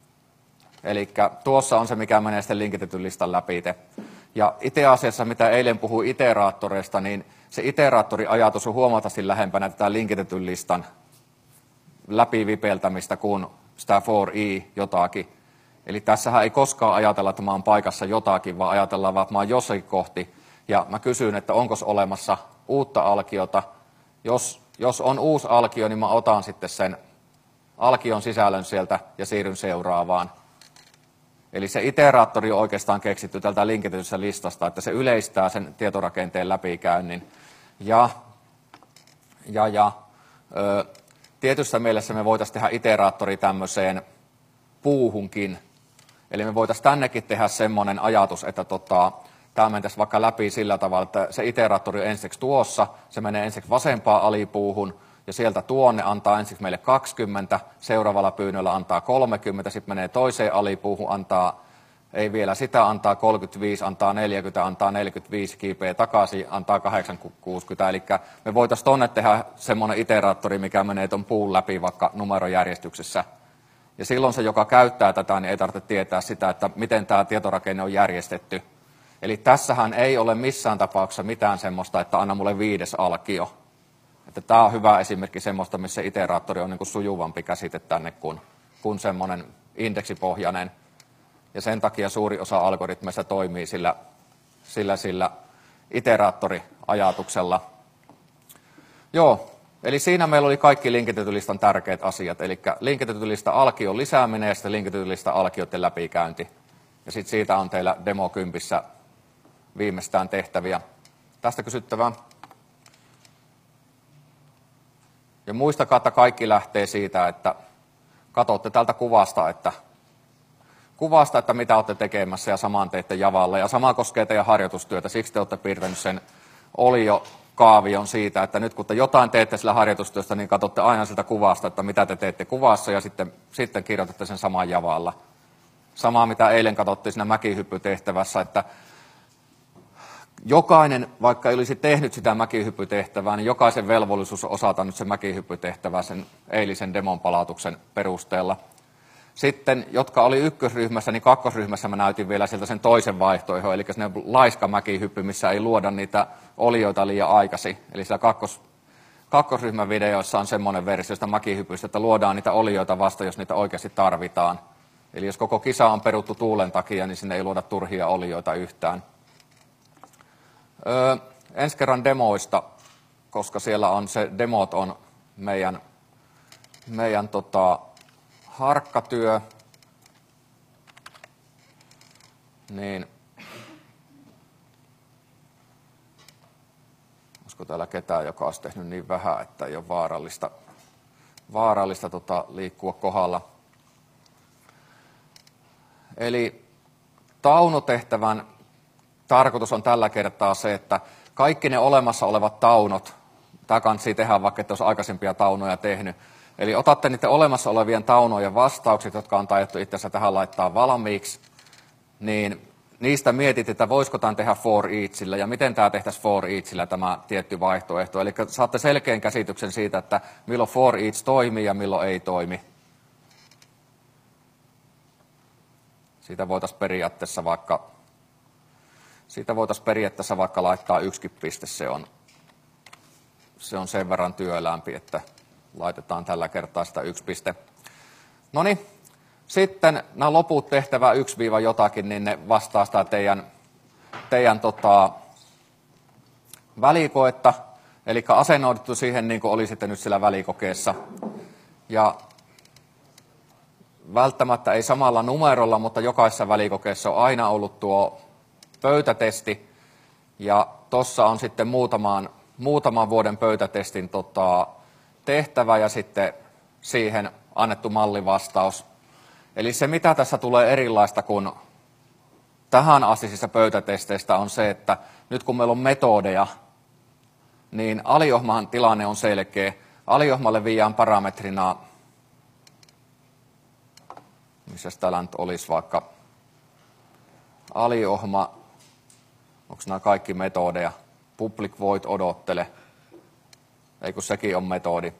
Eli tuossa on se, mikä menee sitten linkitetyn listan läpi. Ja itse asiassa, mitä eilen puhuin iteraattoreista, niin se iteraattoriajatus on huomattavasti lähempänä tätä linkitetyn listan läpivipeltämistä kuin sitä for i jotakin. Eli tässähän ei koskaan ajatella, että mä oon paikassa jotakin, vaan ajatellaan vaan, että mä oon jossakin kohti. Ja mä kysyn, että onko olemassa uutta alkiota. Jos, jos on uusi alkio, niin mä otan sitten sen alkion sisällön sieltä ja siirryn seuraavaan. Eli se iteraattori on oikeastaan keksitty tältä linkitetystä listasta, että se yleistää sen tietorakenteen läpikäynnin. Ja, ja, ja ö, tietyssä mielessä me voitaisiin tehdä iteraattori tämmöiseen puuhunkin. Eli me voitaisiin tännekin tehdä semmoinen ajatus, että tota, tämä mentäisiin vaikka läpi sillä tavalla, että se iteraattori on ensiksi tuossa, se menee ensiksi vasempaan alipuuhun, ja sieltä tuonne antaa ensiksi meille kaksikymmentä, seuraavalla pyynnöllä antaa kolmekymmentä, sitten menee toiseen alipuuhun, antaa, ei vielä sitä, antaa kolmekymmentäviisi, antaa neljäkymmentä, antaa neljäkymmentäviisi, kiipeä takaisin, antaa kahdeksankymmentä, eli me voitaisiin tuonne tehdä semmoinen iteraattori, mikä menee tuon puun läpi vaikka numerojärjestyksessä. Ja silloin se, joka käyttää tätä, niin ei tarvitse tietää sitä, että miten tämä tietorakenne on järjestetty. Eli tässähän ei ole missään tapauksessa mitään semmoista, että anna mulle viides alkio. Että tämä on hyvä esimerkki semmoista, missä iteraattori on niin kuin sujuvampi käsite tänne kuin, kuin semmoinen indeksipohjainen. Ja sen takia suuri osa algoritmeista toimii sillä, sillä, sillä iteraattoriajatuksella. Joo, eli siinä meillä oli kaikki linkitetyn listan tärkeät asiat. Eli linkitetyn listan alkion lisääminen ja sitten linkitetyn listan alkioiden läpikäynti. Ja sitten siitä on teillä demo kympissä viimeistään tehtäviä. Tästä kysyttävää. Ja muistakaa, että kaikki lähtee siitä, että katsotte tältä kuvasta, että, kuvasta, että mitä olette tekemässä ja samaan teette Javalla. Ja sama koskee teidän harjoitustyötä, siksi te olette piirtänyt sen oliokaavion siitä, että nyt kun te jotain teette sillä harjoitustyöstä, niin katsotte aina sitä kuvasta, että mitä te teette kuvassa ja sitten, sitten kirjoitatte sen saman Javalla. Samaa, mitä eilen katsottiin siinä mäkihyppytehtävässä, että jokainen, vaikka ei olisi tehnyt sitä mäkihyppytehtävää, niin jokaisen velvollisuus on osata nyt se mäkihyppytehtävä sen eilisen demon palautuksen perusteella. Sitten, jotka oli ykkösryhmässä, niin kakkosryhmässä mä näytin vielä sieltä sen toisen vaihtoehdon, eli se laiska mäkihyppy, missä ei luoda niitä olioita liian aikaisin. Eli siellä kakkos, kakkosryhmän videoissa on semmoinen versio sitä mäkihypystä, että luodaan niitä olioita vasta, jos niitä oikeasti tarvitaan. Eli jos koko kisa on peruttu tuulen takia, niin sinne ei luoda turhia olioita yhtään. Öö, ensi kerran demoista, koska siellä on se demot on meidän, meidän tota, harkkatyö, niin olisiko täällä ketään, joka olisi tehnyt niin vähän, että ei ole vaarallista, vaarallista tota, liikkua kohdalla. Eli taunotehtävän tarkoitus on tällä kertaa se, että kaikki ne olemassa olevat taunot, tämä kannattaa tehdä vaikka et olisi aikaisempia taunoja tehnyt, eli otatte niiden olemassa olevien taunojen vastaukset, jotka on taidettu itse asiassa tähän laittaa valmiiksi, niin niistä mietit, että voisiko tämän tehdä for eachillä ja miten tämä tehtäisiin for eachillä tämä tietty vaihtoehto. Eli saatte selkeän käsityksen siitä, että milloin for each toimii ja milloin ei toimi. Siitä voitaisiin periaatteessa vaikka, siitä voitaisiin periaatteessa vaikka laittaa yksikin piste, se on, se on sen verran työlämpi, että laitetaan tällä kertaa sitä yksi piste. No niin, sitten nämä loput tehtävä yksi jotakin, niin ne vastaa sitä teidän, teidän tota, välikoetta, eli asennoiduttu siihen niin kuin oli sitten nyt siellä välikokeessa. Ja välttämättä ei samalla numerolla, mutta jokaisessa välikokeessa on aina ollut tuo pöytätesti. Ja tuossa on sitten muutaman, muutaman vuoden pöytätestin tota, tehtävä ja sitten siihen annettu mallivastaus. Eli se, mitä tässä tulee erilaista kuin tähän astisissa pöytätesteistä, on se, että nyt kun meillä on metodeja, niin aliohman tilanne on selkeä. Aliohmalle viiään parametrina, missä täällä nyt olisi vaikka aliohma, onko nämä kaikki metodeja, public void odottele, ei kun sekin on metodi.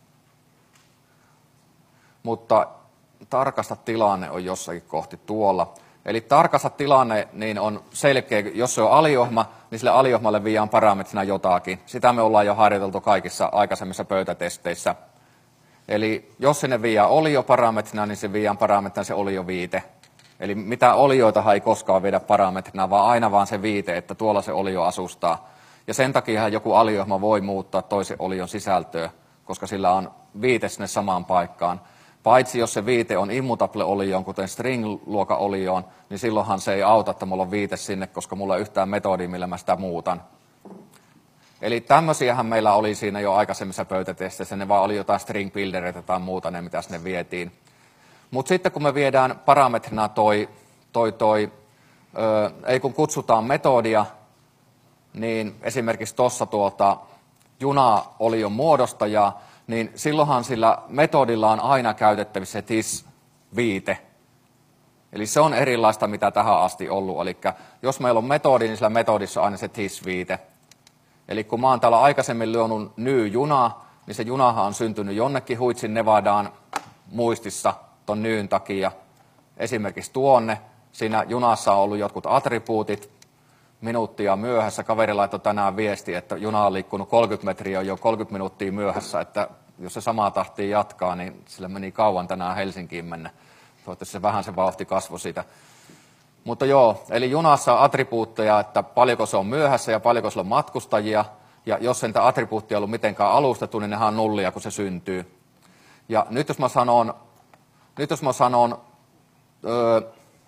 Mutta tarkasta tilanne on jossakin kohti tuolla. Eli tarkasta tilanne niin on selkeä, jos se on aliohma, niin sille aliohmalle viiään parametrina jotakin. Sitä me ollaan jo harjoiteltu kaikissa aikaisemmissa pöytätesteissä. Eli jos sinne viiään olioparametrina, niin se viiään parametrina se olioviite. Eli mitä olioitahan ei koskaan viedä parametrina, vaan aina vaan se viite, että tuolla se olio asustaa. Ja sen takia joku aliohma voi muuttaa toisen olion sisältöä, koska sillä on viite sinne samaan paikkaan. Paitsi jos se viite on immutable olioon, kuten string-luokan olioon, niin silloinhan se ei auta, että mulla on viite sinne, koska mulla ei yhtään metodia, millä mä sitä muutan. Eli tämmöisiähän meillä oli siinä jo aikaisemmissa pöytätesteissä, ne vaan oli jotain string buildereita tai muuta, ne mitä sinne vietiin. Mutta sitten kun me viedään parametrina toi, toi, toi ö, ei kun kutsutaan metodia, niin esimerkiksi tuossa tuota juna-olion muodostajaa, niin silloinhan sillä metodilla on aina käytettävissä se tis-viite. Eli se on erilaista, mitä tähän asti ollut. Eli jos meillä on metodi, niin sillä metodissa on aina se tis-viite. Eli kun mä oon täällä aikaisemmin luonut ny-junaa, niin se junahan on syntynyt jonnekin Huitsin Nevadaan muistissa ton nyyn takia. Esimerkiksi tuonne. Siinä junassa on ollut jotkut attribuutit. Minuuttia myöhässä. Kaveri laittoi tänään viesti, että juna on liikkunut kolmekymmentä metriä, on jo kolmekymmentä minuuttia myöhässä, että jos se samaa tahtia jatkaa, niin sillä meni kauan tänään Helsinkiin mennä. Toivottavasti se vähän se vauhti kasvoi siitä. Mutta joo, eli junassa on attribuutteja, että paljonko se on myöhässä ja paljonko sillä on matkustajia. Ja jos sen attribuuttia ei ollut mitenkään alustettu, niin nehän on nullia, kun se syntyy. Ja nyt jos mä sanon, nyt jos mä sanon öö,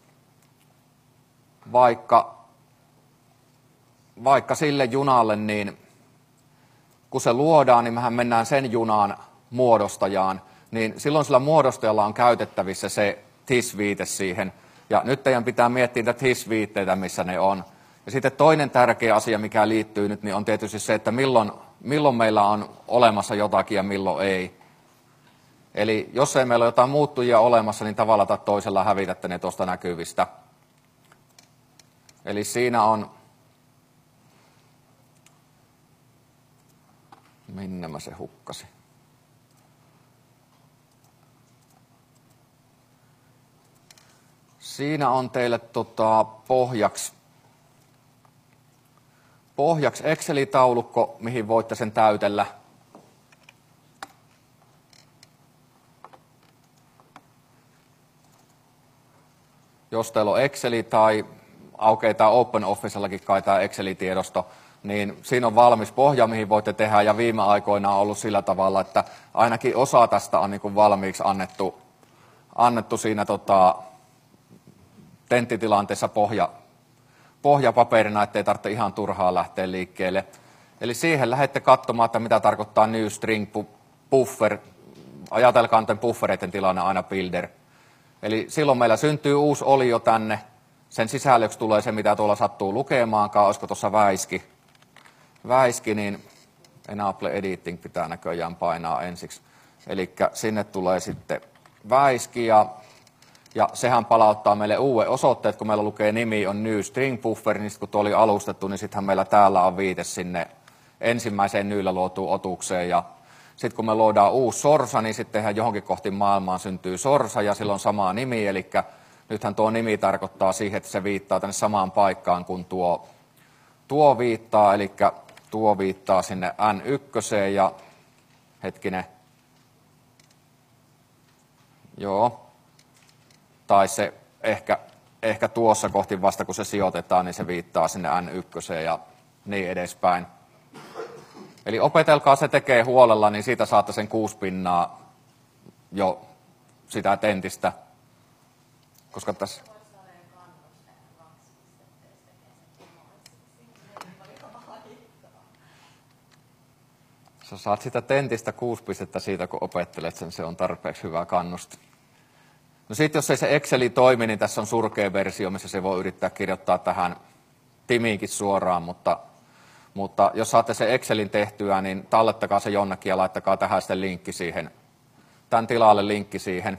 vaikka... vaikka sille junalle, niin kun se luodaan, niin mehän mennään sen junan muodostajaan, niin silloin sillä muodostajalla on käytettävissä se tis-viite siihen. Ja nyt teidän pitää miettiä niitä tis-viitteitä, missä ne on. Ja sitten toinen tärkeä asia, mikä liittyy nyt, niin on tietysti se, että milloin, milloin meillä on olemassa jotakin ja milloin ei. Eli jos ei meillä ole jotain muuttujia olemassa, niin tavalla tai toisella hävitätte ne tuosta näkyvistä. Eli siinä on... Minne mä se hukkasi? Siinä on teille tota, pohjaksi, pohjaksi Excel-taulukko, mihin voitte sen täytellä. Jos teillä on Excel tai aukeaa tämä OpenOfficellakin kai tämä Excel-tiedosto, niin siinä on valmis pohja, mihin voitte tehdä, ja viime aikoina on ollut sillä tavalla, että ainakin osa tästä on niin kuin valmiiksi annettu, annettu siinä tota, tenttitilanteessa pohja, pohjapaperina, ettei tarvitse ihan turhaa lähteä liikkeelle. Eli siihen lähdette katsomaan, että mitä tarkoittaa new string buffer. Ajatelkaa nyt buffereiden tilanne aina builder. Eli silloin meillä syntyy uusi olio tänne. Sen sisällöksi tulee se, mitä tuolla sattuu lukemaankaan. Olisiko tuossa väiski? Väiski, niin enable editing pitää näköjään painaa ensiksi. Eli sinne tulee sitten väiski ja, ja sehän palauttaa meille uuden osoitteet, kun meillä lukee nimi on new string buffer, niin kun tuo oli alustettu, niin sittenhän meillä täällä on viite sinne ensimmäiseen nyyllä luotuun otukseen. Ja sitten kun me luodaan uusi sorsa, niin sittenhän johonkin kohti maailmaan syntyy sorsa ja sillä on sama nimi, eli nythän tuo nimi tarkoittaa siihen, että se viittaa tänne samaan paikkaan kuin tuo, tuo viittaa, eli tuo viittaa sinne N yksi ja hetkinen, joo, tai se ehkä, ehkä tuossa kohti vasta kun se sijoitetaan, niin se viittaa sinne N yksi ja niin edespäin. Eli opetelkaa se tekee huolella, niin siitä saatte sen kuusi pinnaa jo sitä tentistä. Koska tässä... Sä saat sitä tentistä kuusi pistettä siitä, kun opettelet sen, se on tarpeeksi hyvä kannuste. No sitten jos ei se Exceli toimi, niin tässä on surkea versio, missä se voi yrittää kirjoittaa tähän Timiinkin suoraan, mutta, mutta jos saatte se Excelin tehtyä, niin tallettakaa se jonnekin ja laittakaa tähän sitten linkki siihen, tämän tilalle linkki siihen.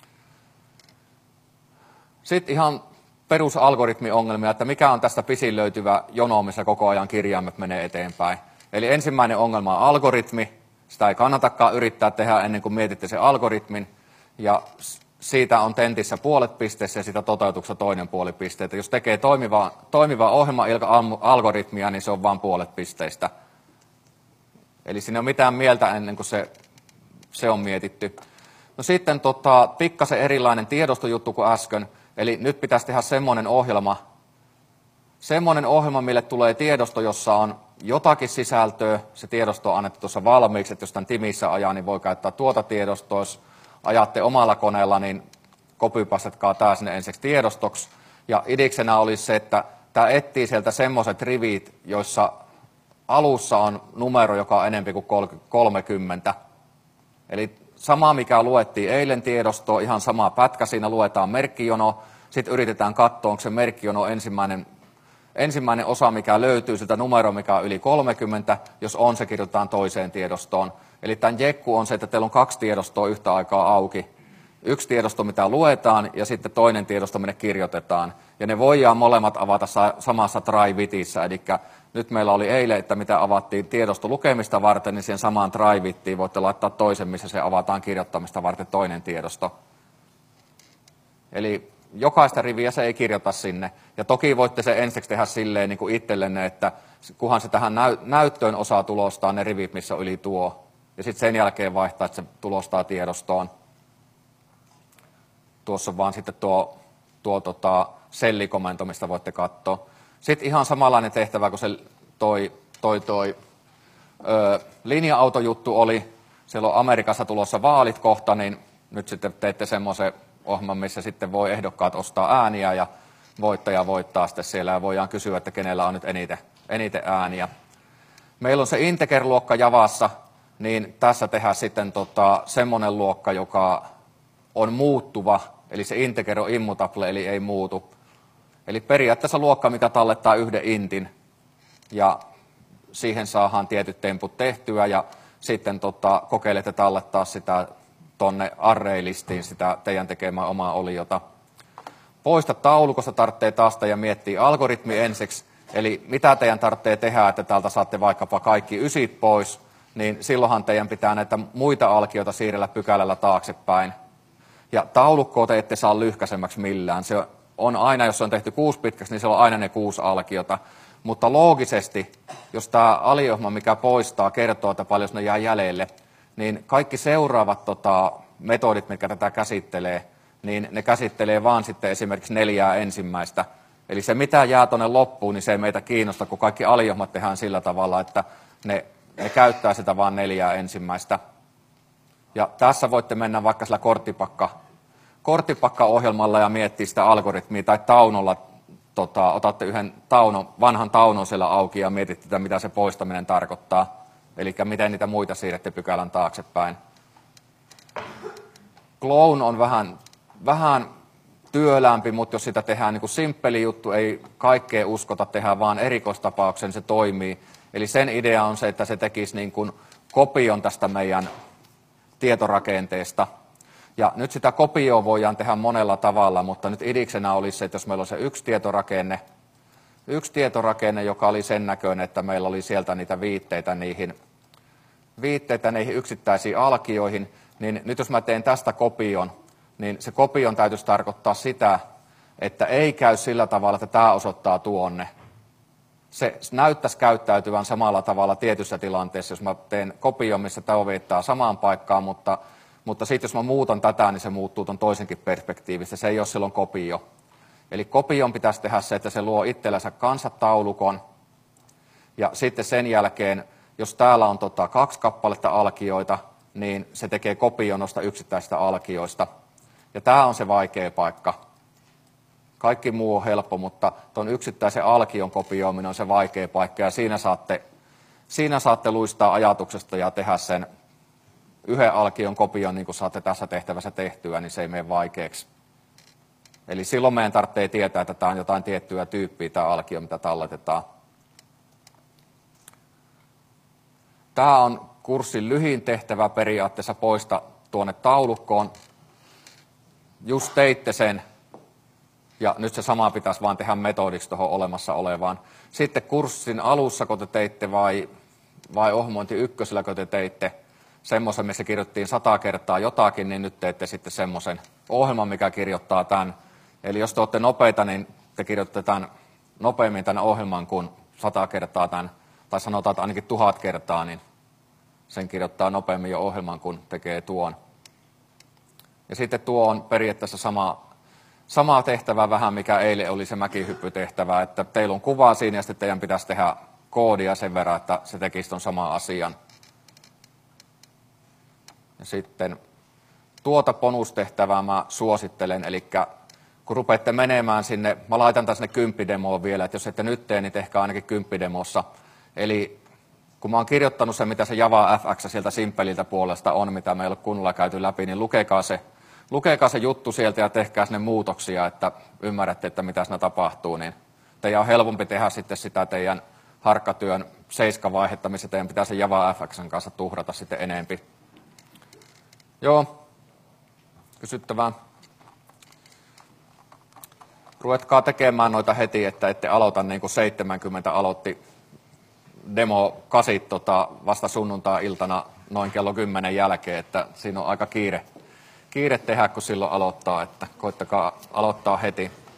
Sitten ihan perusalgoritmiongelmia, että mikä on tästä pisin löytyvä jono, missä koko ajan kirjaimet menee eteenpäin. Eli ensimmäinen ongelma on algoritmi. Sitä ei kannatakaan yrittää tehdä ennen kuin mietitte sen algoritmin. Ja siitä on tentissä puolet pisteessä ja siitä toteutuksessa toinen puoli pisteitä. Jos tekee toimiva, toimiva ohjelma ilman algoritmia, niin se on vain puolet pisteistä. Eli siinä ei ole mitään mieltä ennen kuin se, se on mietitty. No sitten tota, pikkasen erilainen tiedostojuttu kuin äsken. Eli nyt pitäisi tehdä semmoinen ohjelma, semmoinen ohjelma, mille tulee tiedosto, jossa on jotakin sisältöä. Se tiedosto on annettu tuossa valmiiksi, että jos tämän Timissä ajaa, niin voi käyttää tuota tiedostoa. Jos ajatte omalla koneella, niin copypastatkaa tämä sinne ensiksi tiedostoksi. Ja idiksenä olisi se, että tämä etsii sieltä semmoiset rivit, joissa alussa on numero, joka on enemmän kuin kolmekymmentä. Eli sama, mikä luettiin eilen tiedostoa, ihan sama pätkä, siinä luetaan merkkijono. Sitten yritetään katsoa, onko se merkkijono ensimmäinen, ensimmäinen osa, mikä löytyy sitä numeroa, mikä on yli kolmekymmentä. Jos on, se kirjoitetaan toiseen tiedostoon. Eli tämän jekku on se, että teillä on kaksi tiedostoa yhtä aikaa auki. Yksi tiedosto, mitä luetaan, ja sitten toinen tiedosto, minne kirjoitetaan. Ja ne voidaan molemmat avata samassa try-witissä. Eli nyt meillä oli eilen, että mitä avattiin tiedosto lukemista varten, niin siihen samaan try-wittiin voitte laittaa toisen, missä se avataan kirjoittamista varten toinen tiedosto. Eli jokaista riviä se ei kirjoita sinne. Ja toki voitte se ensiksi tehdä silleen niin kuin itsellenne, että kunhan se tähän näyttöön osaa tulostaa ne rivit, missä on yli tuo. Ja sitten sen jälkeen vaihtaa, että se tulostaa tiedostoon. Tuossa on vaan sitten tuo, tuo tota, sellikomento, mistä voitte katsoa. Sitten ihan samanlainen tehtävä kuin se toi, toi, toi ö, linja-autojuttu oli. Siellä on Amerikassa tulossa vaalit kohta, niin nyt sitten teette semmoisen ohjelman, missä sitten voi ehdokkaat ostaa ääniä ja voittaja voittaa sitten siellä ja voidaan kysyä, että kenellä on nyt eniten, eniten ääniä. Meillä on se Integer-luokka Javassa, niin tässä tehdään sitten tota, semmoinen luokka, joka on muuttuva, eli se integer on immutable, eli ei muutu. Eli periaatteessa luokka, mikä tallettaa yhden intin, ja siihen saadaan tietyt temput tehtyä, ja sitten tota, kokeilette tallettaa sitä tuonne array-listiin, sitä teidän tekemää omaa oliota. Poista taulukosta tarvitsee taas ja miettiä algoritmi ensiksi, eli mitä teidän tarvitsee tehdä, että täältä saatte vaikkapa kaikki ysit pois, niin silloinhan teidän pitää näitä muita alkioita siirrellä pykälällä taaksepäin. Ja taulukkoa te ette saa lyhkäisemmäksi millään. Se on aina, jos se on tehty kuusi pitkäksi, niin se on aina ne kuusi alkiota. Mutta loogisesti, jos tämä aliohjelma, mikä poistaa, kertoo, että paljon ne jää jäljelle, niin kaikki seuraavat tota, metodit, mitkä tätä käsittelee, niin ne käsittelee vaan sitten esimerkiksi neljää ensimmäistä. Eli se, mitä jää tuonne loppuun, niin se ei meitä kiinnosta, kun kaikki aliohjelmat tehdään sillä tavalla, että ne, ne käyttää sitä vaan neljää ensimmäistä. Ja tässä voitte mennä vaikka sillä korttipakka, korttipakka-ohjelmalla ja miettiä sitä algoritmia, tai taunolla tota, otatte yhden taunon, vanhan taunon siellä auki ja mietitte sitä, mitä se poistaminen tarkoittaa. Eli miten niitä muita siirrette pykälän taaksepäin. Clone on vähän, vähän työlämpi, mutta jos sitä tehdään niin kuin simppeli juttu, ei kaikkea uskota, tehdään vaan erikoistapauksen, se toimii. Eli sen idea on se, että se tekisi niin kuin kopion tästä meidän tietorakenteesta. Ja nyt sitä kopioa voidaan tehdä monella tavalla, mutta nyt idiksenä olisi se, että jos meillä on se yksi tietorakenne, yksi tietorakenne, joka oli sen näköinen, että meillä oli sieltä niitä viitteitä niihin, viitteitä niihin yksittäisiin alkioihin, niin nyt jos mä teen tästä kopion, niin se kopion täytyisi tarkoittaa sitä, että ei käy sillä tavalla, että tämä osoittaa tuonne. Se näyttäisi käyttäytyvän samalla tavalla tietyssä tilanteessa, jos mä teen kopion, missä tämä viittaa samaan paikkaan, mutta, mutta sitten jos mä muutan tätä, niin se muuttuu ton toisenkin perspektiivistä. Se ei ole silloin kopio. Eli kopion pitäisi tehdä se, että se luo itsellänsä kanssa taulukon, ja sitten sen jälkeen, jos täällä on tota kaksi kappaletta alkioita, niin se tekee kopion noista yksittäisistä alkioista. Ja tämä on se vaikea paikka. Kaikki muu on helppo, mutta tuon yksittäisen alkion kopioiminen on se vaikea paikka, ja siinä saatte, siinä saatte luistaa ajatuksesta ja tehdä sen yhden alkion kopion, niin kuin saatte tässä tehtävässä tehtyä, niin se ei mene vaikeaksi. Eli silloin meidän tarvitsee tietää, että tämä on jotain tiettyä tyyppiä, tämä alkio, mitä talletetaan. Tämä on kurssin lyhin tehtävä periaatteessa, poista tuonne taulukkoon. Just teitte sen, ja nyt se sama pitäisi vaan tehdä metodiksi tuohon olemassa olevaan. Sitten kurssin alussa, kun te teitte, vai, vai ohjelmointi ykkösellä, kun te teitte semmoisen, missä kirjoittiin sata kertaa jotakin, niin nyt teette sitten semmoisen ohjelman, mikä kirjoittaa tämän. Eli jos te olette nopeita, niin te kirjoitatte tämän nopeammin tämän ohjelman kuin sata kertaa tämän, tai sanotaan, että ainakin tuhat kertaa, niin sen kirjoittaa nopeammin jo ohjelman, kun tekee tuon. Ja sitten tuo on periaatteessa sama, sama tehtävä vähän, mikä eilen oli se mäkihyppytehtävä, että teillä on kuva siinä ja sitten teidän pitäisi tehdä koodia sen verran, että se tekisi ton saman asian. Ja sitten tuota bonustehtävää mä suosittelen, eli kun rupeatte menemään sinne, mä laitan tässä sinne kymppidemoon vielä, että jos ette nyt tee, niin tehkää ainakin kymppidemossa. Eli kun mä oon kirjoittanut sen, mitä se Java F X sieltä simppeliltä puolesta on, mitä me ei ole kunnolla käyty läpi, niin lukekaa se, lukekaa se juttu sieltä ja tehkää sinne muutoksia, että ymmärrätte, että mitä siinä tapahtuu, niin teidän on helpompi tehdä sitten sitä teidän harkkatyön seiskavaihetta, missä teidän pitää sen Java F X:n kanssa tuhrata sitten enempi. Joo, kysyttävää. Ruvetkaa tekemään noita heti, että ette aloita niin kuin seitsemänkymmentä aloitti demo kasit tota, vasta sunnuntai-iltana noin kello kymmenen jälkeen, että siinä on aika kiire, kiire tehdä, kun silloin aloittaa, että koittakaa aloittaa heti.